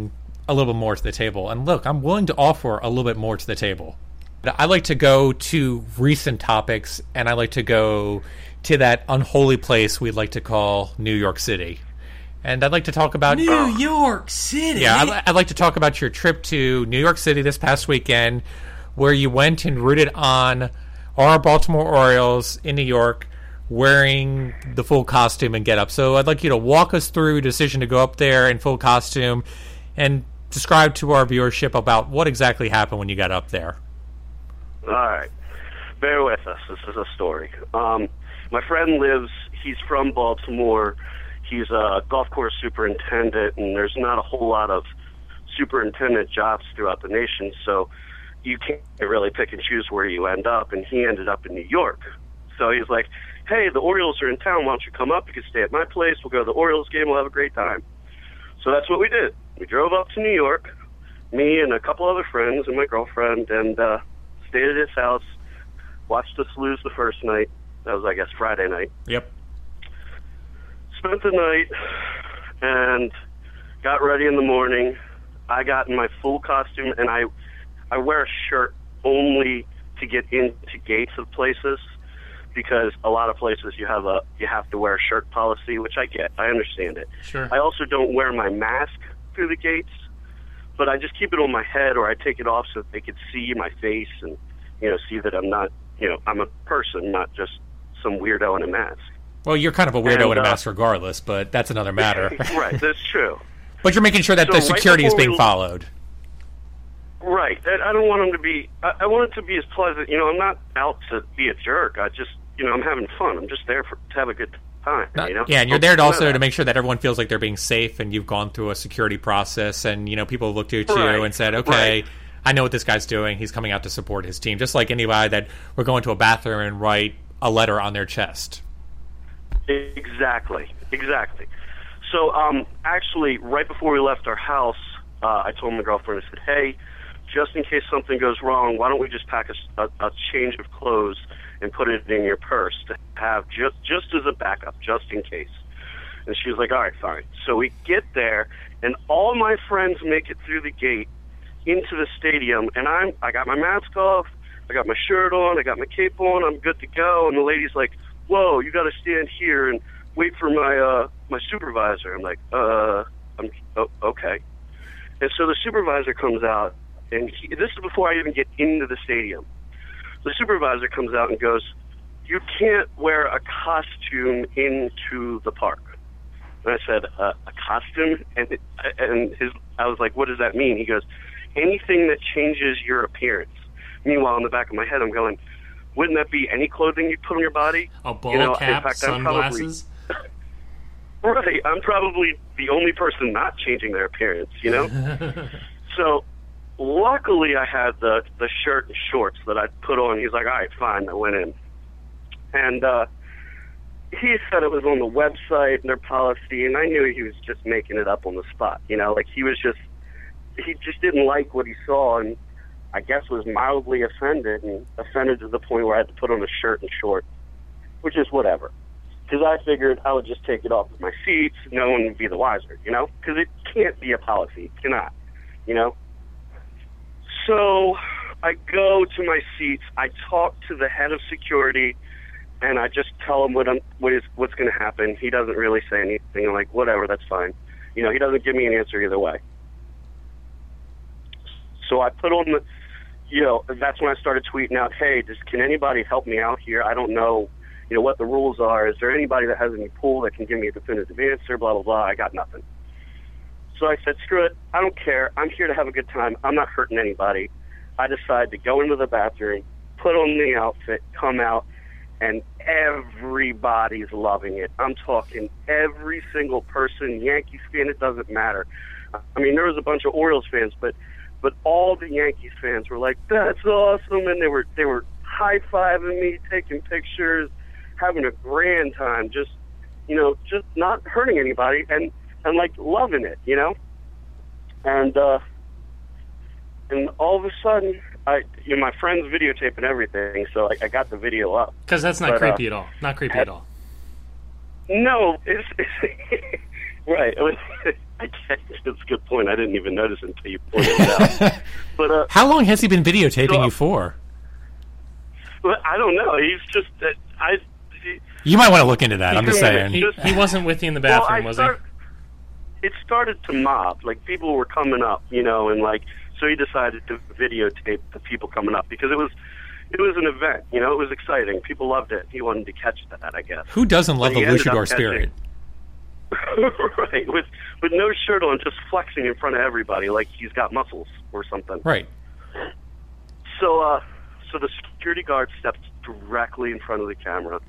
a little bit more to the table. And look, I'm willing to offer a little bit more to the table. I like to go to recent topics, and I like to go to that unholy place we'd like to call New York City. And I'd like to talk about... New York City? Yeah, I'd, I'd like to talk about your trip to New York City this past weekend, where you went and rooted on our Baltimore Orioles in New York, wearing the full costume and get up. So I'd like you to walk us through your decision to go up there in full costume and describe to our viewership about what exactly happened when you got up there. All right. Bear with us. This is a story. Um, my friend lives, he's from Baltimore. He's a golf course superintendent, and there's not a whole lot of superintendent jobs throughout the nation, so you can't really pick and choose where you end up, and he ended up in New York. So he's like, hey, the Orioles are in town. Why don't you come up? You can stay at my place. We'll go to the Orioles game. We'll have a great time. So that's what we did. We drove up to New York, me and a couple other friends and my girlfriend, and uh, stayed at his house, watched us lose the first night. That was, I guess, Friday night. Yep. Spent the night and got ready in the morning. I got in my full costume, and I I wear a shirt only to get into gates of places, because a lot of places you have a you have to wear a shirt policy, which I get. I understand it. Sure. I also don't wear my mask through the gates, but I just keep it on my head, or I take it off so that they could see my face and, you know, see that I'm not, you know, I'm a person, not just some weirdo in a mask. Well, you're kind of a weirdo And, in a uh, mask regardless, but that's another matter. Right, that's true. But you're making sure that So the right security is before being we- followed. Right. I I don't want them to be, I, I want it to be as pleasant. You know, I'm not out to be a jerk. I just, you know, I'm having fun. I'm just there for, to have a good time, Not- you know? yeah, and you're Hope there to you know also that. to make sure that everyone feels like they're being safe, and you've gone through a security process, and, you know, people looked at you Right. and said, okay, Right. I know what this guy's doing. He's coming out to support his team. Just like anybody that would go into a bathroom and write a letter on their chest. Exactly, exactly. So, um, actually, right before we left our house, uh, I told my girlfriend, I said, hey, just in case something goes wrong, why don't we just pack a, a, a change of clothes and put it in your purse to have just, just as a backup, just in case. And she was like, all right, fine. So we get there, and all my friends make it through the gate into the stadium, and I'm, I got my mask off, I got my shirt on, I got my cape on, I'm good to go, and the lady's like, whoa, you got to stand here and wait for my uh, my supervisor. I'm like, uh, I'm oh, okay. And so the supervisor comes out, and he, this is before I even get into the stadium. The supervisor comes out and goes, you can't wear a costume into the park. And I said, uh, a costume? And it, and his, I was like, what does that mean? He goes, anything that changes your appearance. Meanwhile, in the back of my head, I'm going, wouldn't that be any clothing you put on your body? A ball You know, in cap, fact, I'm sunglasses. Probably, right, I'm probably the only person not changing their appearance, you know? So, luckily I had the, the shirt and shorts that I put on. He's like, all right, fine. I went in. And uh, he said it was on the website and their policy, and I knew he was just making it up on the spot, you know? Like, he was just, he just didn't like what he saw, and I guess was mildly offended, and offended to the point where I had to put on a shirt and shorts, which is whatever. Because I figured I would just take it off of my seats, no one would be the wiser, you know? Because it can't be a policy. It cannot, you know? So I go to my seats, I talk to the head of security, and I just tell him what I'm, what is, what's going to happen. He doesn't really say anything. I'm like, whatever, that's fine. You know, he doesn't give me an answer either way. So I put on the, you know, that's when I started tweeting out, hey, just, can anybody help me out here? I don't know, you know, what the rules are. Is there anybody that has any pull that can give me a definitive answer, blah, blah, blah. I got nothing. So I said, screw it. I don't care. I'm here to have a good time. I'm not hurting anybody. I decided to go into the bathroom, put on the outfit, come out, and everybody's loving it. I'm talking every single person, Yankees fan, it doesn't matter. I mean, there was a bunch of Orioles fans, but but all the Yankees fans were like, that's awesome, and they were they were high-fiving me, taking pictures, having a grand time, just, you know, just not hurting anybody, and, and like, loving it, you know? And, uh, and all of a sudden, I, you know, my friend's videotaping everything, so I, I got the video up. Because that's not But, uh, creepy at all. Not creepy at all. No, it's, it's Right. I guess it's a good point. I didn't even notice until you pointed it out. But uh, How long has he been videotaping so, you for? well, I don't know. He's just uh, I. He, You might want to look into that. I'm just He- saying. He, he wasn't with you in the well, bathroom, I was start, It started to mob. Like people were coming up, you know, and like so he decided to videotape the people coming up because it was it was an event. You know, it was exciting. People loved it. He wanted to catch that, I guess. Who doesn't love But the he ended up luchador catching- spirit? Right, with with no shirt on, just flexing in front of everybody like he's got muscles or something. Right. So, uh, so the security guard steps directly in front of the camera,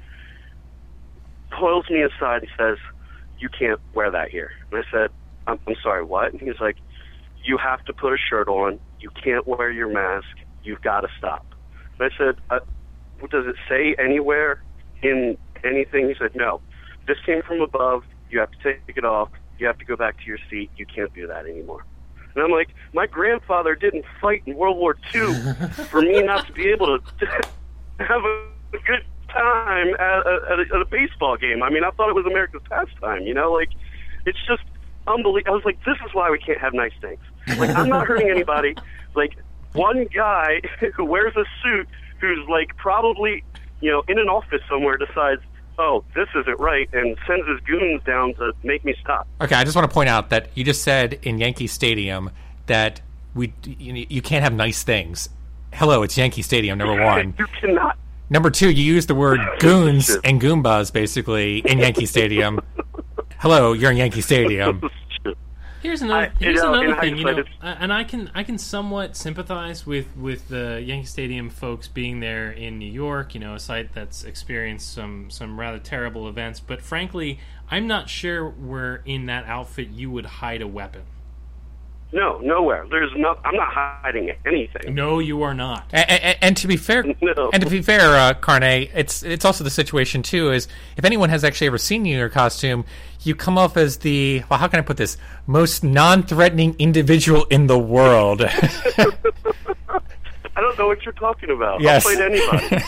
pulls me aside and says, "You can't wear that here." And I said, I'm, I'm sorry, what? And he's like, "You have to put a shirt on. You can't wear your mask. You've got to stop." And I said, uh, "Does it say anywhere in anything?" He said, "No. This came from above. You have to take it off. You have to go back to your seat. You can't do that anymore." And I'm like, my grandfather didn't fight in World War Two for me not to be able to have a good time at a, at, a, at a baseball game. I mean, I thought it was America's pastime, you know? Like, it's just unbelievable. I was like, this is why we can't have nice things. Like, I'm not hurting anybody. Like, one guy who wears a suit who's, like, probably, you know, in an office somewhere decides, oh, this isn't right, and sends his goons down to make me stop. Okay, I just want to point out that you just said in Yankee Stadium that we you, you can't have nice things. Hello, it's Yankee Stadium, number one. You cannot. Number two, you used the word goons and goombas, basically, in Yankee Stadium. Hello, you're in Yankee Stadium. Here's another. I- here's you know, another in thing, you know, hindsight, uh, and I can I can somewhat sympathize with with the Yankee Stadium folks being there in New York. You know, a site that's experienced some some rather terrible events. But frankly, I'm not sure where in that outfit you would hide a weapon. No, nowhere. There's no. I'm not hiding anything. No, you are not. And, and, and to be fair, No. and to be fair, uh, Carne, it's it's also the situation too. Is if anyone has actually ever seen you in your costume, you come off as the well. How can I put this? Most non-threatening individual in the world. I don't know what you're talking about. Yes. I'll fight anybody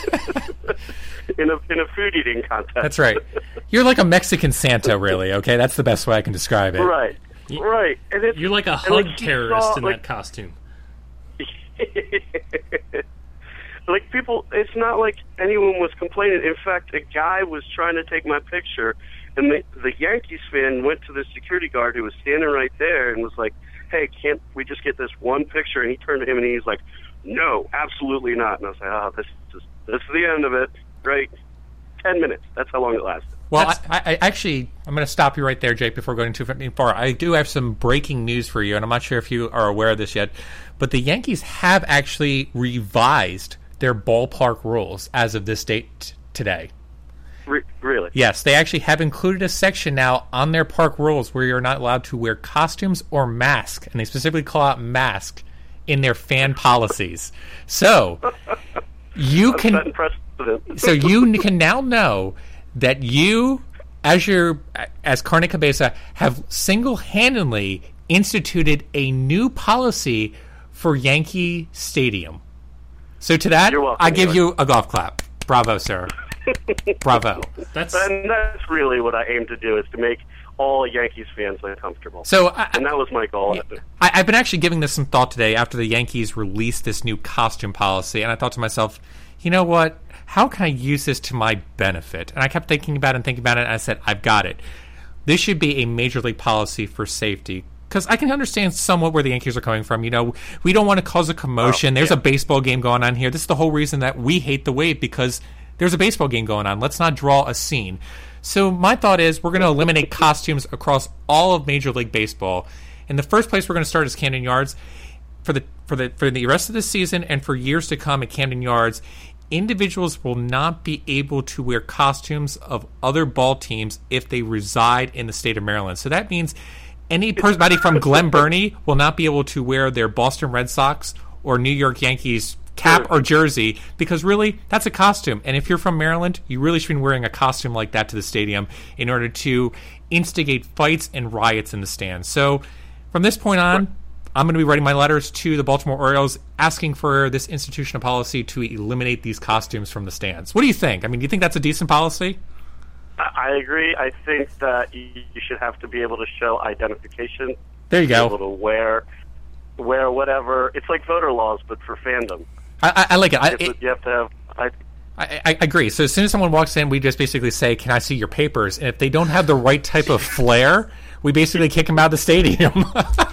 in a in a food eating contest. That's right. You're like a Mexican Santa, really. Okay, that's the best way I can describe it. Right. Right. And it's, You're like a and, hug like, he terrorist saw, in like, that costume. Like people, it's not like anyone was complaining. In fact, a guy was trying to take my picture, and the, the Yankees fan went to the security guard who was standing right there and was like, "Hey, can't we just get this one picture?" And he turned to him and he's like, "No, absolutely not." And I was like, "Oh, this is this is the end of it." Right? Ten minutes. That's how long it lasted. Well, I, I, I actually, I'm going to stop you right there, Jake, before going too far. I do have some breaking news for you, and I'm not sure if you are aware of this yet, but the Yankees have actually revised their ballpark rules as of this date t- today. Re- really? Yes, they actually have included a section now on their park rules where you're not allowed to wear costumes or masks, and they specifically call out mask in their fan policies. So you can, Setting precedent. so you can now know that you, as your as Carne Cabeza, have single-handedly instituted a new policy for Yankee Stadium. So to that, You're welcome, I give George. you a golf clap. Bravo, sir. Bravo. That's And that's really what I aim to do, is to make all Yankees fans uncomfortable. So I, and that was my goal. I, I've been actually giving this some thought today after the Yankees released this new costume policy, and I thought to myself, you know what? How can I use this to my benefit? And I kept thinking about it and thinking about it, and I said, I've got it. This should be a major league policy for safety. Because I can understand somewhat where the Yankees are coming from. You know, we don't want to cause a commotion. Oh, There's yeah. a baseball game going on here. This is the whole reason that we hate the wave, because there's a baseball game going on. Let's not draw a scene. So my thought is we're going to eliminate costumes across all of Major League Baseball. And the first place we're going to start is Camden Yards. For the for the for the rest of the season and for years to come at Camden Yards, individuals will not be able to wear costumes of other ball teams if they reside in the state of Maryland. So that means anybody from Glen Burnie will not be able to wear their Boston Red Sox or New York Yankees cap or jersey, because really, that's a costume. And if you're from Maryland, you really should be wearing a costume like that to the stadium in order to instigate fights and riots in the stands. So from this point on, I'm going to be writing my letters to the Baltimore Orioles asking for this institutional policy to eliminate these costumes from the stands. What do you think? I mean, do you think that's a decent policy? I, I agree. I think that you, you should have to be able to show identification. There you Be go. able to wear, wear whatever. It's like voter laws, but for fandom. I, I, I like it. I, It's- it you have to have. I, I, I agree. So as soon as someone walks in, we just basically say, "Can I see your papers?" And if they don't have the right type of flair, we basically kick them out of the stadium.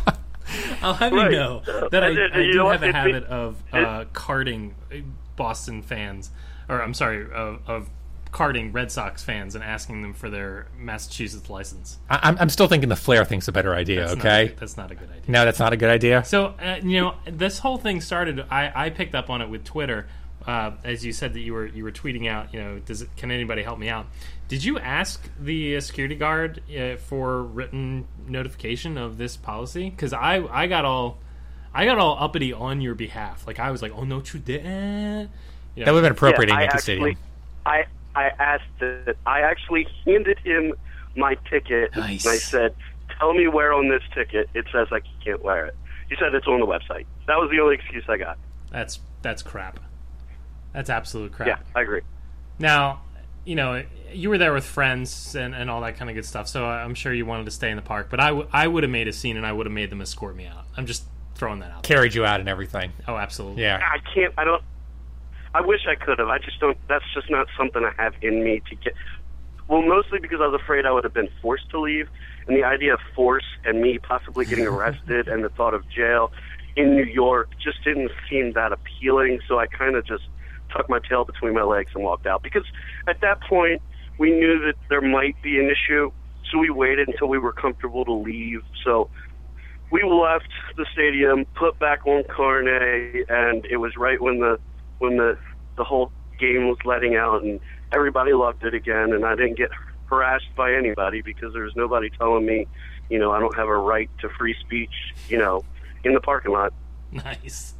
I'll have Right. you know that I, And, I you do know have what? a It- habit it- of uh, carding Boston fans, or I'm sorry, of, of carding Red Sox fans and asking them for their Massachusetts license. I, I'm, I'm still thinking the flair thing's a better idea. That's okay, not, that's not a good idea. no, that's not a good idea. So, uh, you know, this whole thing started. I, I picked up on it with Twitter, uh, as you said that you were you were tweeting out. You know, does it, can anybody help me out? Did you ask the uh, security guard uh, for written notification of this policy? Because I I got all I got all uppity on your behalf. Like I was like, oh no, you didn't. You know, That would have been appropriate yeah, at I Yankee actually, Stadium. I I asked it. I actually handed him my ticket. Nice. And I said, "Tell me where on this ticket it says I can't wear it." He said it's on the website. That was the only excuse I got. that's that's crap. That's absolute crap. Yeah, I agree. Now, you know, you were there with friends and, and all that kind of good stuff, so I'm sure you wanted to stay in the park. But I, w- I would have made a scene, and I would have made them escort me out. I'm just throwing that out there. Carried you out and everything. Oh, absolutely. Yeah. I can't. I don't. I wish I could have. I just don't. That's just not something I have in me to get. Well, mostly because I was afraid I would have been forced to leave, and the idea of force and me possibly getting arrested and the thought of jail in New York just didn't seem that appealing. So I kind of just tucked my tail between my legs and walked out. Because at that point, we knew that there might be an issue, so we waited until we were comfortable to leave. So we left the stadium, put back on Carne, and it was right when the when the the whole game was letting out, and everybody loved it again. And I didn't get harassed by anybody because there was nobody telling me, you know, I don't have a right to free speech, you know, in the parking lot. Nice.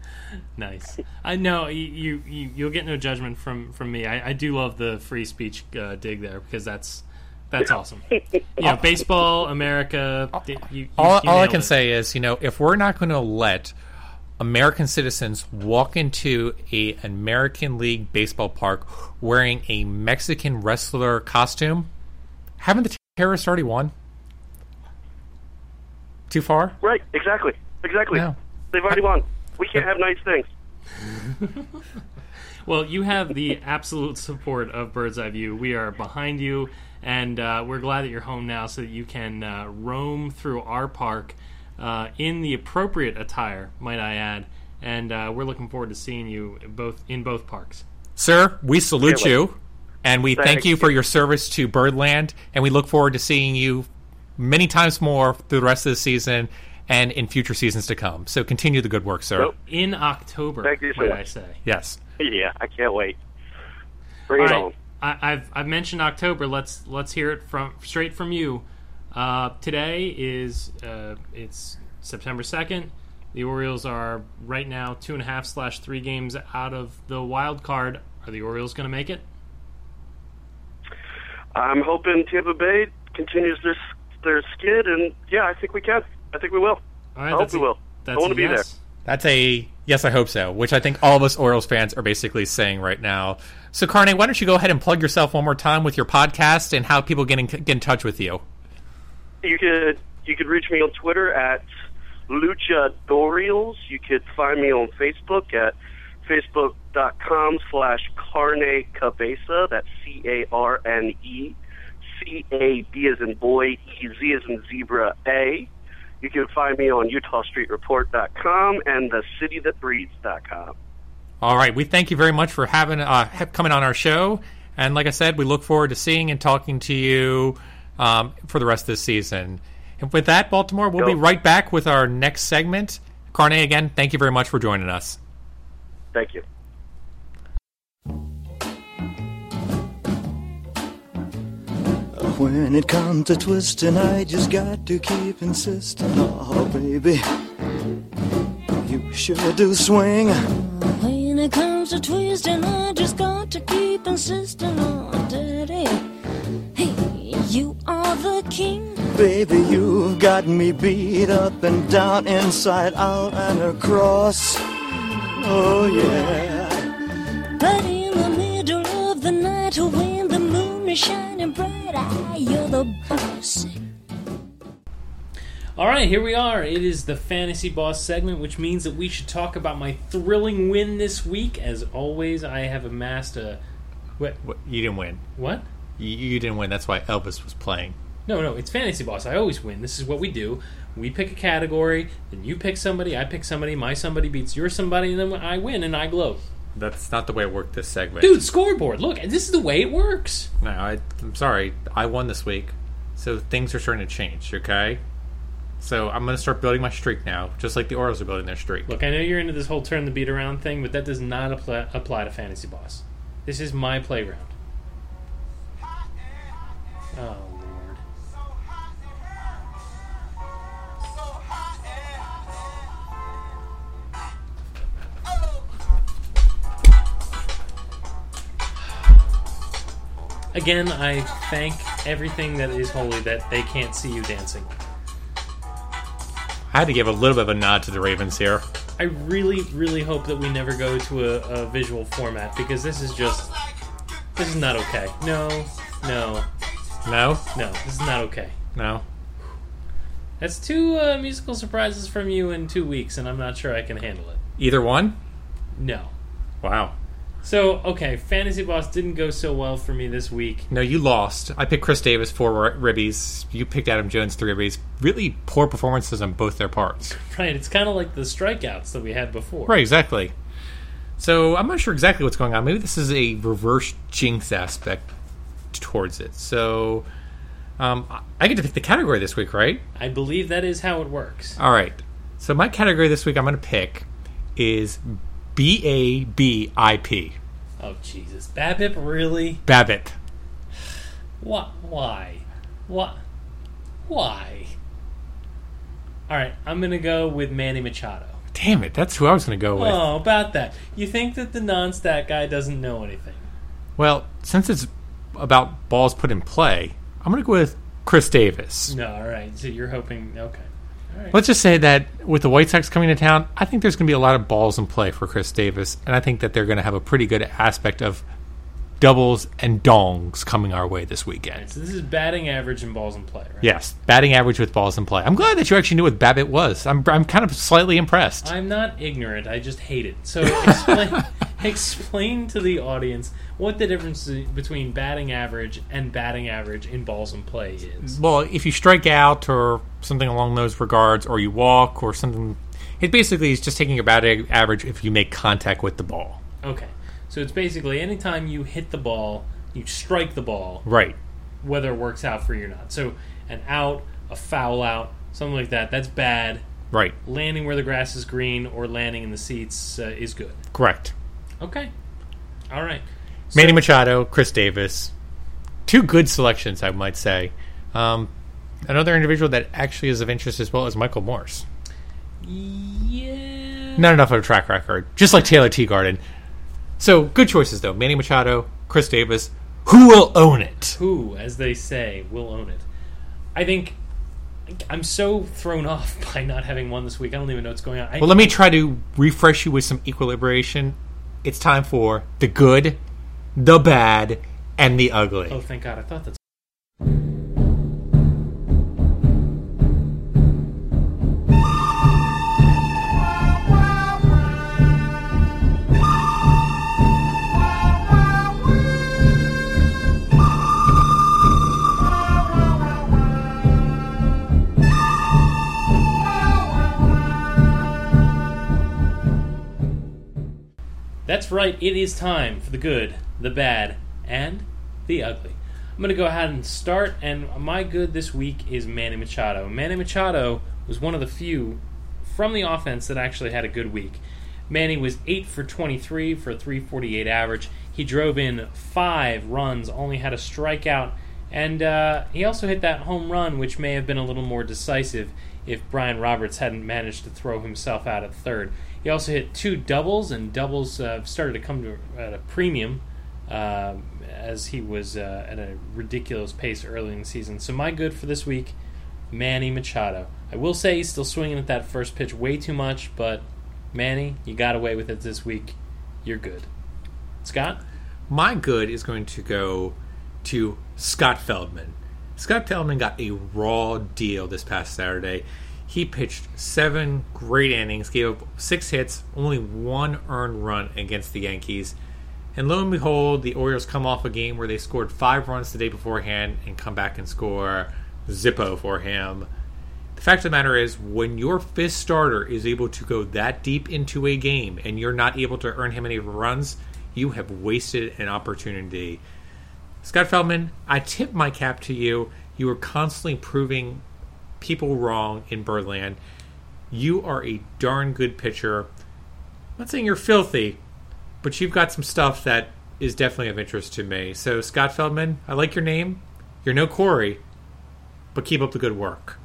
Nice. I know you, you you'll get no judgment from, from me. I, I do love the free speech uh, dig there because that's that's awesome. You know, baseball, America. You, you, all you all I nailed can it. say is, you know, if we're not going to let American citizens walk into a American League baseball park wearing a Mexican wrestler costume, haven't the terrorists already won? Too far? Right, exactly. Exactly. No. They've already won. We can't have nice things. Well, you have the absolute support of Bird's Eye View. We are behind you, and uh, we're glad that you're home now so that you can uh, roam through our park uh, in the appropriate attire, might I add. And uh, we're looking forward to seeing you both in both parks. Sir, we salute Yeah, you, and we thank Thank you for you. your service to Birdland, and we look forward to seeing you many times more through the rest of the season and in future seasons to come. So continue the good work, sir. Nope. In October, Thank you so might much. I say. Yes. Yeah, I can't wait. Bring All it right, on. I, I've I've mentioned October. Let's let's hear it from straight from you. Uh, today is uh, it's September second. The Orioles are right now two and a half slash three games out of the wild card. Are the Orioles going to make it? I'm hoping Tampa Bay continues their their skid, and yeah, I think we can. I think we will. All right, I hope that's we a- will. That's I want a to be yes. That's a yes, I hope so, which I think all of us Orioles fans are basically saying right now. So, Carne, why don't you go ahead and plug yourself one more time with your podcast and how people get in, get in touch with you? You could you could reach me on Twitter at Luchadorials. You could find me on Facebook at facebook.com slash Carne Cabeza. That's C A R N E C A B as in boy, E Z as in zebra, A. You can find me on Utah Street Report dot com and the city that breeds dot com. All right, we thank you very much for having uh, ha- coming on our show, and like I said, we look forward to seeing and talking to you um, for the rest of this season. And with that, Baltimore, we'll Go. be right back with our next segment. Carne, again, thank you very much for joining us. Thank you. When it comes to twisting, I just got to keep insisting. Oh, baby, you sure do swing. When it comes to twisting, I just got to keep insisting on daddy. Hey, you are the king. Baby, you got me beat up and down, inside out and across. Oh, yeah. But in the middle of the night, when the moon is shining bright, Birdie, you're the boss. All right, here we are. It is the Fantasy Boss segment, which means that we should talk about my thrilling win this week. As always, I have amassed a... What? What, you didn't win. What? You, you didn't win. That's why Elvis was playing. No, no, it's Fantasy Boss. I always win. This is what we do. We pick a category, then you pick somebody, I pick somebody, my somebody beats your somebody, and then I win and I gloat. That's not the way it worked this segment. Dude, scoreboard. Look, this is the way it works. No, I, I'm sorry. I won this week, so things are starting to change, okay? So I'm going to start building my streak now, just like the Orioles are building their streak. Look, I know you're into this whole turn the beat around thing, but that does not apply, apply to Fantasy Boss. This is my playground. Oh, Lord. Again, I thank everything that is holy that they can't see you dancing. I had to give a little bit of a nod to the Ravens here. I really, really hope that we never go to a, a visual format, because this is just... This is not okay. No, no, No? no. This is not okay. No? That's two uh, musical surprises from you in two weeks, and I'm not sure I can handle it. Either one? No. Wow. So, okay, Fantasy Boss didn't go so well for me this week. No, you lost. I picked Chris Davis four ribbies. You picked Adam Jones three ribbies. Really poor performances on both their parts. Right, it's kind of like the strikeouts that we had before. Right, exactly. So I'm not sure exactly what's going on. Maybe this is a reverse jinx aspect towards it. So um, I get to pick the category this week, right? I believe that is how it works. All right. So my category this week I'm going to pick is B A B I P. Oh, Jesus. BABIP, really? BABIP. What? Why? What? Why? All right, I'm going to go with Manny Machado. Damn it, that's who I was going to go with. Oh, about that. You think that the non-stat guy doesn't know anything? Well, since it's about balls put in play, I'm going to go with Chris Davis. No, all right. So you're hoping... Okay. All right. Let's just say that with the White Sox coming to town, I think there's going to be a lot of balls in play for Chris Davis, and I think that they're going to have a pretty good aspect of doubles and dongs coming our way this weekend. So this is batting average and balls in play, right? Yes, batting average with balls in play. I'm glad that you actually knew what BABIP was. I'm I'm kind of slightly impressed. I'm not ignorant. I just hate it. So explain, explain to the audience what the difference between batting average and batting average in balls in play is. Well, if you strike out or something along those regards, or you walk or something, it basically is just taking your batting average if you make contact with the ball. Okay. So it's basically anytime you hit the ball, you strike the ball. Right. Whether it works out for you or not. So an out, a foul out, something like that, that's bad. Right. Landing where the grass is green or landing in the seats uh, is good. Correct. Okay. All right. So, Manny Machado, Chris Davis. Two good selections, I might say. Um, another individual that actually is of interest as well is Michael Morse. Yeah. Not enough of a track record. Just like Taylor Teagarden. So, good choices, though. Manny Machado, Chris Davis. Who will own it? Who, as they say, will own it? I think I'm so thrown off by not having one this week. I don't even know what's going on. I Well, let me try to refresh you with some equilibration. It's time for the good, the bad, and the ugly. Oh, thank God. I thought that's... That's right, it is time for the good, the bad, and the ugly. I'm going to go ahead and start, and my good this week is Manny Machado. Manny Machado was one of the few from the offense that actually had a good week. Manny was eight for twenty-three for a three forty-eight average. He drove in five runs, only had a strikeout, and uh, he also hit that home run, which may have been a little more decisive if Brian Roberts hadn't managed to throw himself out at third. He also hit two doubles, and doubles uh, started to come to at a premium uh, as he was uh, at a ridiculous pace early in the season. So my good for this week, Manny Machado. I will say he's still swinging at that first pitch way too much, but Manny, you got away with it this week. You're good. Scott? My good is going to go to Scott Feldman. Scott Feldman got a raw deal this past Saturday. He pitched seven great innings, gave up six hits, only one earned run against the Yankees. And lo and behold, the Orioles come off a game where they scored five runs the day beforehand and come back and score Zippo for him. The fact of the matter is, when your fifth starter is able to go that deep into a game and you're not able to earn him any runs, you have wasted an opportunity. Scott Feldman, I tip my cap to you. You are constantly proving people wrong in Birdland. You are a darn good pitcher. I'm not saying you're filthy, but you've got some stuff that is definitely of interest to me. So, Scott Feldman, I like your name. You're no Corey, but keep up the good work.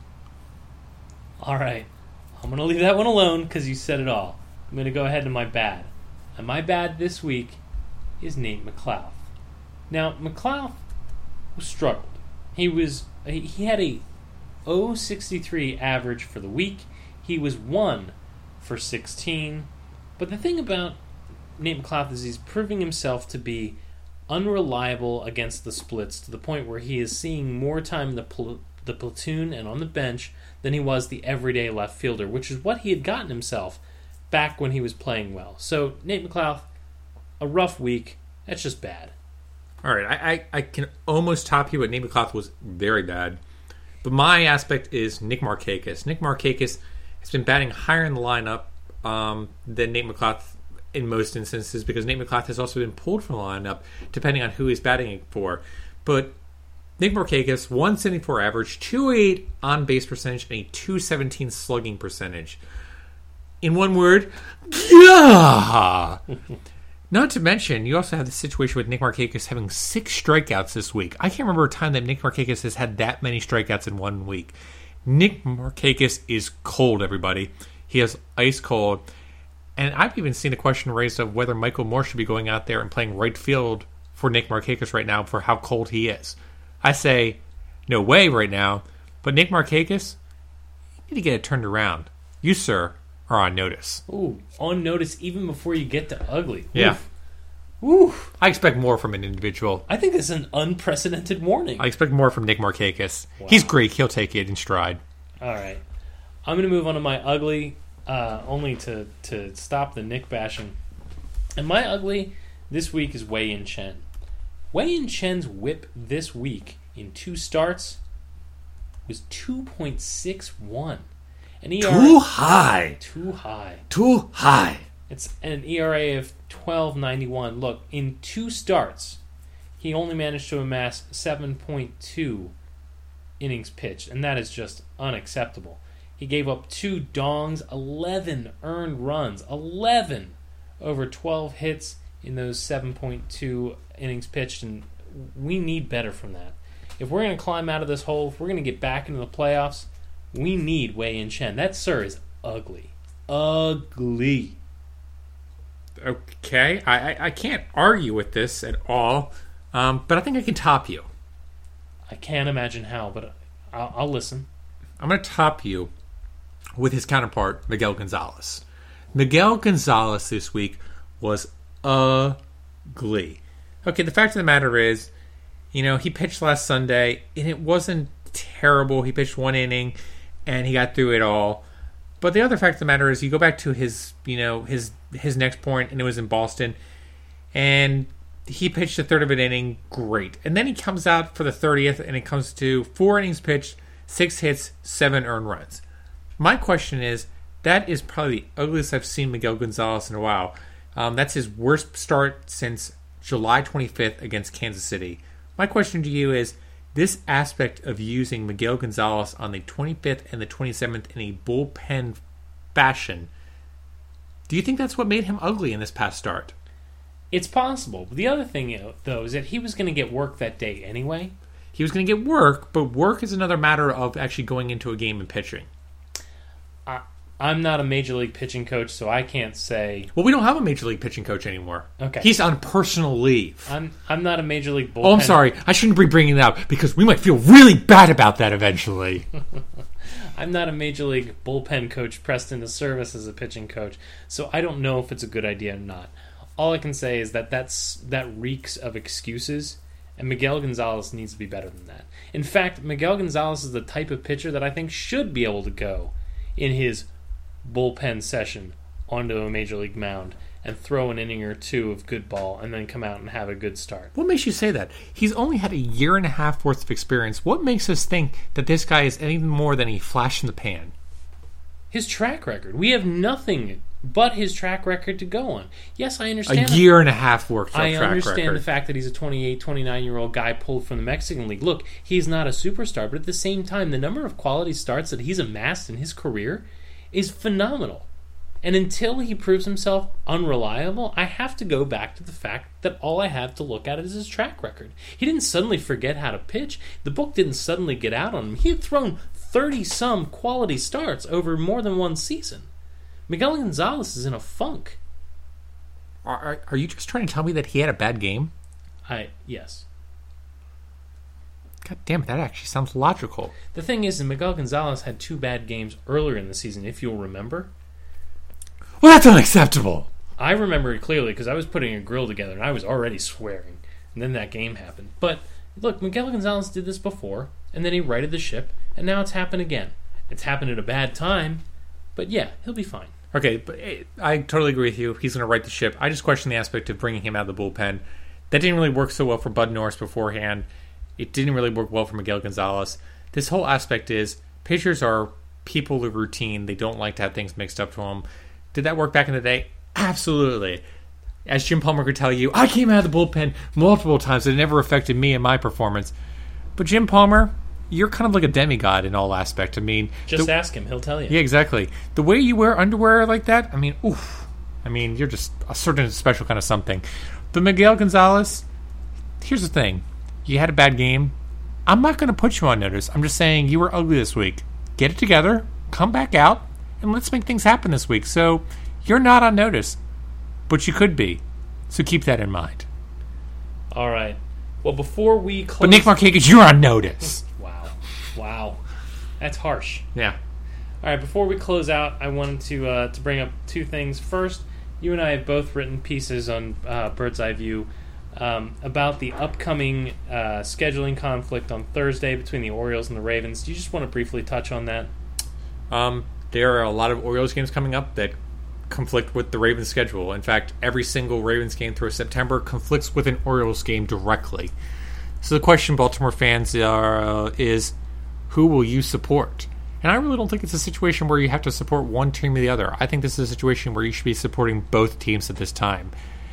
All right. I'm going to leave that one alone because you said it all. I'm going to go ahead to my bad. And my bad this week is Nate McLouth. Now, McLouth struggled. He was he had a oh sixty-three average for the week. He was one for sixteen. But the thing about Nate McLouth is he's proving himself to be unreliable against the splits to the point where he is seeing more time in the pl- the platoon and on the bench than he was the everyday left fielder, which is what he had gotten himself back when he was playing well. So, Nate McLouth, a rough week. That's just bad. All right, I, I, I can almost top you, but Nate McLouth was very bad. But my aspect is Nick Markakis. Nick Markakis has been batting higher in the lineup um, than Nate McLouth in most instances because Nate McLouth has also been pulled from the lineup depending on who he's batting for. But Nick Markakis, one seventy-four average, two oh eight on-base percentage, and a two seventeen slugging percentage. In one word, yeah! Not to mention, you also have the situation with Nick Markakis having six strikeouts this week. I can't remember a time that Nick Markakis has had that many strikeouts in one week. Nick Markakis is cold, everybody. He is ice cold. And I've even seen a question raised of whether Michael Moore should be going out there and playing right field for Nick Markakis right now for how cold he is. I say, no way right now. But Nick Markakis, you need to get it turned around. You, sir, are on notice. Ooh, on notice even before you get to ugly. Yeah. Oof. I expect more from an individual. I think this is an unprecedented warning. I expect more from Nick Markakis. Wow. He's Greek. He'll take it in stride. All right. I'm going to move on to my ugly, uh, only to, to stop the Nick bashing. And my ugly this week is Wei-Yin Chen. Wei-Yin Chen's whip this week in two starts was two point six one. An E R A, Too high. Too high. Too high. It's an E R A of twelve ninety-one. Look, in two starts, he only managed to amass seven point two innings pitched, and that is just unacceptable. He gave up two dongs, eleven earned runs, eleven over twelve hits in those seven point two innings pitched, and we need better from that. If we're going to climb out of this hole, if we're going to get back into the playoffs, we need Wei-Yin Chen. That, sir, is ugly. Ugly. Okay, I, I, I can't argue with this at all, um, but I think I can top you. I can't imagine how, but I'll, I'll listen. I'm going to top you with his counterpart, Miguel Gonzalez. Miguel Gonzalez this week was ugly. Okay, the fact of the matter is, you know, he pitched last Sunday, and it wasn't terrible. He pitched one inning, and he got through it all. But the other fact of the matter is, you go back to his, you know, his his next point, and it was in Boston, and he pitched a third of an inning, great. And then he comes out for the thirtieth, and it comes to four innings pitched, six hits, seven earned runs. My question is, that is probably the ugliest I've seen Miguel Gonzalez in a while. Um, that's his worst start since July twenty-fifth against Kansas City. My question to you is, this aspect of using Miguel Gonzalez on the twenty-fifth and the twenty-seventh in a bullpen fashion, do you think that's what made him ugly in this past start? It's possible. But the other thing, though, is that he was going to get work that day anyway. He was going to get work, but work is another matter of actually going into a game and pitching. I, I'm not a major league pitching coach, so I can't say. Well, we don't have a major league pitching coach anymore. Okay. He's on personal leave. I'm I'm not a major league bullpen. Oh, I'm sorry. I shouldn't be bringing it up because we might feel really bad about that eventually. I'm not a major league bullpen coach pressed into service as a pitching coach, so I don't know if it's a good idea or not. All I can say is that that's, that reeks of excuses, And Miguel Gonzalez needs to be better than that. In fact, Miguel Gonzalez is the type of pitcher that I think should be able to go in his bullpen session onto a major league mound and throw an inning or two of good ball and then come out and have a good start. What makes you say that? He's only had a year and a half worth of experience. What makes us think that this guy is anything more than a flash in the pan? His track record. We have nothing but his track record to go on. Yes, I A understand. year and a half worth of I track understand record. the fact that he's a twenty-eight, twenty-nine-year-old guy pulled from the Mexican League. Look, he's not a superstar, but at the same time, the number of quality starts that he's amassed in his career is phenomenal. And until he proves himself unreliable, I have to go back to the fact that all I have to look at is his track record. He didn't suddenly forget how to pitch. The book didn't suddenly get out on him. He had thrown thirty-some quality starts over more than one season. Miguel Gonzalez is in a funk. Are, are, are you just trying to tell me that he had a bad game? I yes. God damn it, that actually sounds logical. The thing is that Miguel Gonzalez had two bad games earlier in the season, if you'll remember. Well, that's unacceptable. I remember it clearly because I was putting a grill together and I was already swearing. And then that game happened. But look, Miguel Gonzalez did this before, and then he righted the ship, and now it's happened again. It's happened at a bad time, but yeah, he'll be fine. Okay, but I totally agree with you. He's going to right the ship. I just question the aspect of bringing him out of the bullpen. That didn't really work so well for Bud Norris beforehand. It didn't really work well for Miguel Gonzalez. This whole aspect is pitchers are people of routine. They don't like to have things mixed up to them. Did that work back in the day? Absolutely. As Jim Palmer could tell you, I came out of the bullpen multiple times. It never affected me and my performance. But Jim Palmer, you're kind of like a demigod in all aspects. I mean, Just the, ask him. He'll tell you. Yeah, exactly. The way you wear underwear like that, I mean, oof. I mean, you're just a certain special kind of something. But Miguel Gonzalez, here's the thing. You had a bad game. I'm not going to put you on notice. I'm just saying you were ugly this week. Get it together. Come back out. And let's make things happen this week. So you're not on notice. But you could be. So keep that in mind. All right. Well, before we close... But Nick Markakis, you're on notice. Wow. Wow. That's harsh. Yeah. All right, before we close out, I wanted to uh, to bring up two things. First, you and I have both written pieces on uh, Bird's Eye View um, about the upcoming uh, scheduling conflict on Thursday between the Orioles and the Ravens. Do you just want to briefly touch on that? Um, there are a lot of Orioles games coming up that conflict with the Ravens schedule. In fact, every single Ravens game through September conflicts with an Orioles game directly. So the question, Baltimore fans, are, uh, is who will you support? And I really don't think it's a situation where you have to support one team or the other. I think this is a situation where you should be supporting both teams at this time.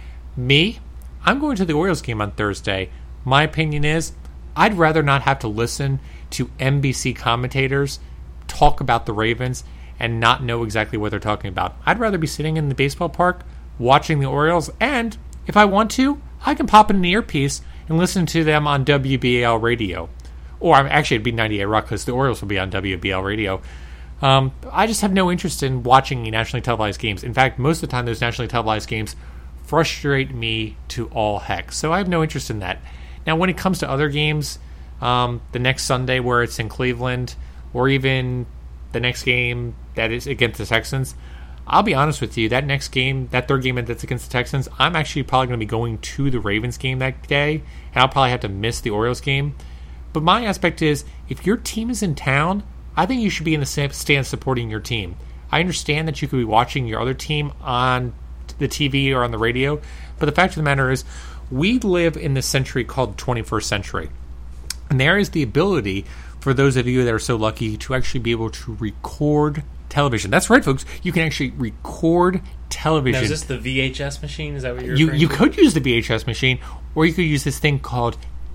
Me, I'm going to the Orioles game on Thursday. My opinion is I'd rather not have to listen to N B C commentators talk about the Ravens and not know exactly what they're talking about. I'd rather be sitting in the baseball park watching the Orioles, and if I want to, I can pop in an earpiece and listen to them on W B A L radio. Or actually, it'd be ninety-eight Rock because the Orioles will be on W B A L radio. Um, I just have no interest in watching nationally televised games. In fact, most of the time, those nationally televised games frustrate me to all heck. So I have no interest in that. Now, when it comes to other games, um, the next Sunday where it's in Cleveland, or even the next game that is against the Texans, I'll be honest with you, that next game, that third game that's against the Texans, I'm actually probably going to be going to the Ravens game that day, and I'll probably have to miss the Orioles game. But my aspect is, if your team is in town, I think you should be in the stand supporting your team. I understand that you could be watching your other team on the T V or on the radio, but the fact of the matter is, we live in this century called the twenty-first century. And there is the ability for those of you that are so lucky to actually be able to record television. That's right, folks. You can actually record television. Now, is this the V H S machine? Is that what you're You referring you to? could use the V H S machine, or you could use this thing called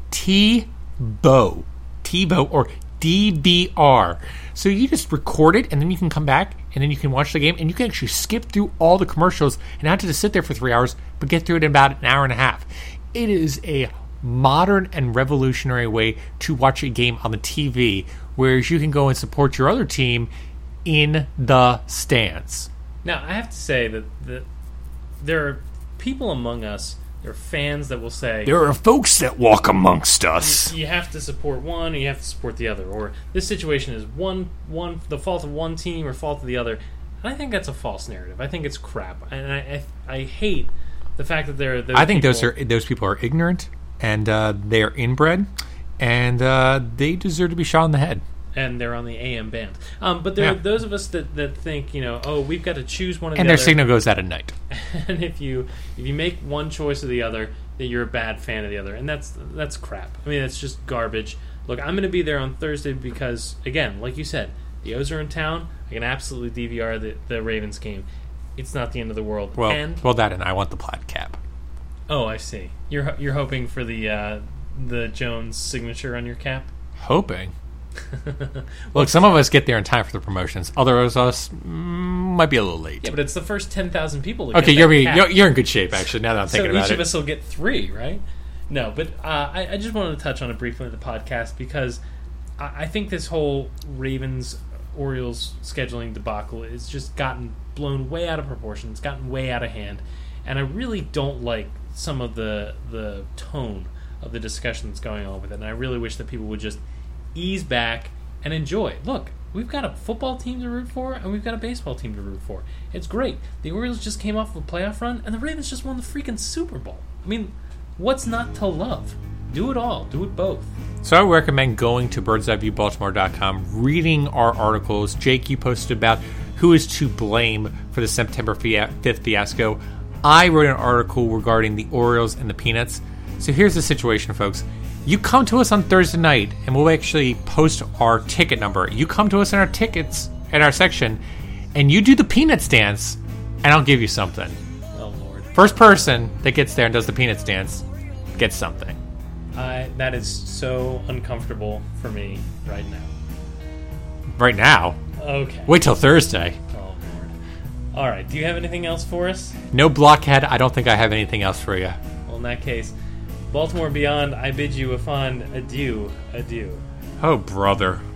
T-Bow. T-Bow or D V R. So you just record it, and then you can come back, and then you can watch the game, and you can actually skip through all the commercials and not just sit there for three hours, but get through it in about an hour and a half. It is a modern and revolutionary way to watch a game on the T V, whereas you can go and support your other team in the stands. Now, I have to say that, that there are people among us, there are fans that will say, There are folks that walk amongst us. you have to support one or you have to support the other, or this situation is one one the fault of one team or fault of the other. And I think that's a false narrative. I think it's crap, and I I, I hate the fact that there. I think those are those people are ignorant, and uh, they are inbred, and uh, they deserve to be shot in the head. And they're on the A M band. Um, but there Yeah. are those of us that, that think, you know, oh, we've got to choose one or And the their other. signal goes out at night. And if you if you make one choice or the other, that you're a bad fan of the other, and that's that's crap. I mean, that's just garbage. Look, I'm going to be there on Thursday because, again, like you said, the O's are in town. I can absolutely D V R the, the Ravens game. It's not the end of the world. Well, and well, that and I want the plaid cap. oh, I see. You're ho- you're hoping for the uh, the Jones signature on your cap. Hoping. Look, some of us get there in time for the promotions. Others of us mm, might be a little late. Yeah, but it's the first ten thousand people. To Okay, get you're, that be, cap. you're you're in good shape actually. Now that I'm So thinking each about of it. us will get three, right? No, but uh, I, I just wanted to touch on it briefly in the podcast because I, I think this whole Ravens Orioles scheduling debacle has just gotten blown way out of proportion. It's gotten way out of hand, and I really don't like some of the the tone of the discussion that's going on with it. And I really wish that people would just ease back and enjoy. Look, we've got a football team to root for, and we've got a baseball team to root for. It's great. The Orioles just came off of a playoff run, and the Ravens just won the freaking Super Bowl. I mean, what's not to love? Do it all. Do it both. So I would recommend going to birds eye view baltimore dot com, reading our articles. Jake, you posted about who is to blame for the September fifth fiasco. I wrote an article regarding the Orioles and the Peanuts. So here's the situation, folks. You come to us on Thursday night, and we'll actually post our ticket number. You come to us in our tickets, in our section, and you do the Peanuts dance, and I'll give you something. Oh, Lord. First person that gets there and does the Peanuts dance gets something. I, that is so uncomfortable for me right now. Right now. Okay. Wait till Thursday. Oh, Lord. All right. Do you have anything else for us? No blockhead. I don't think I have anything else for you. Well, in that case, Baltimore Beyond, I bid you a fond adieu, adieu. Oh, brother.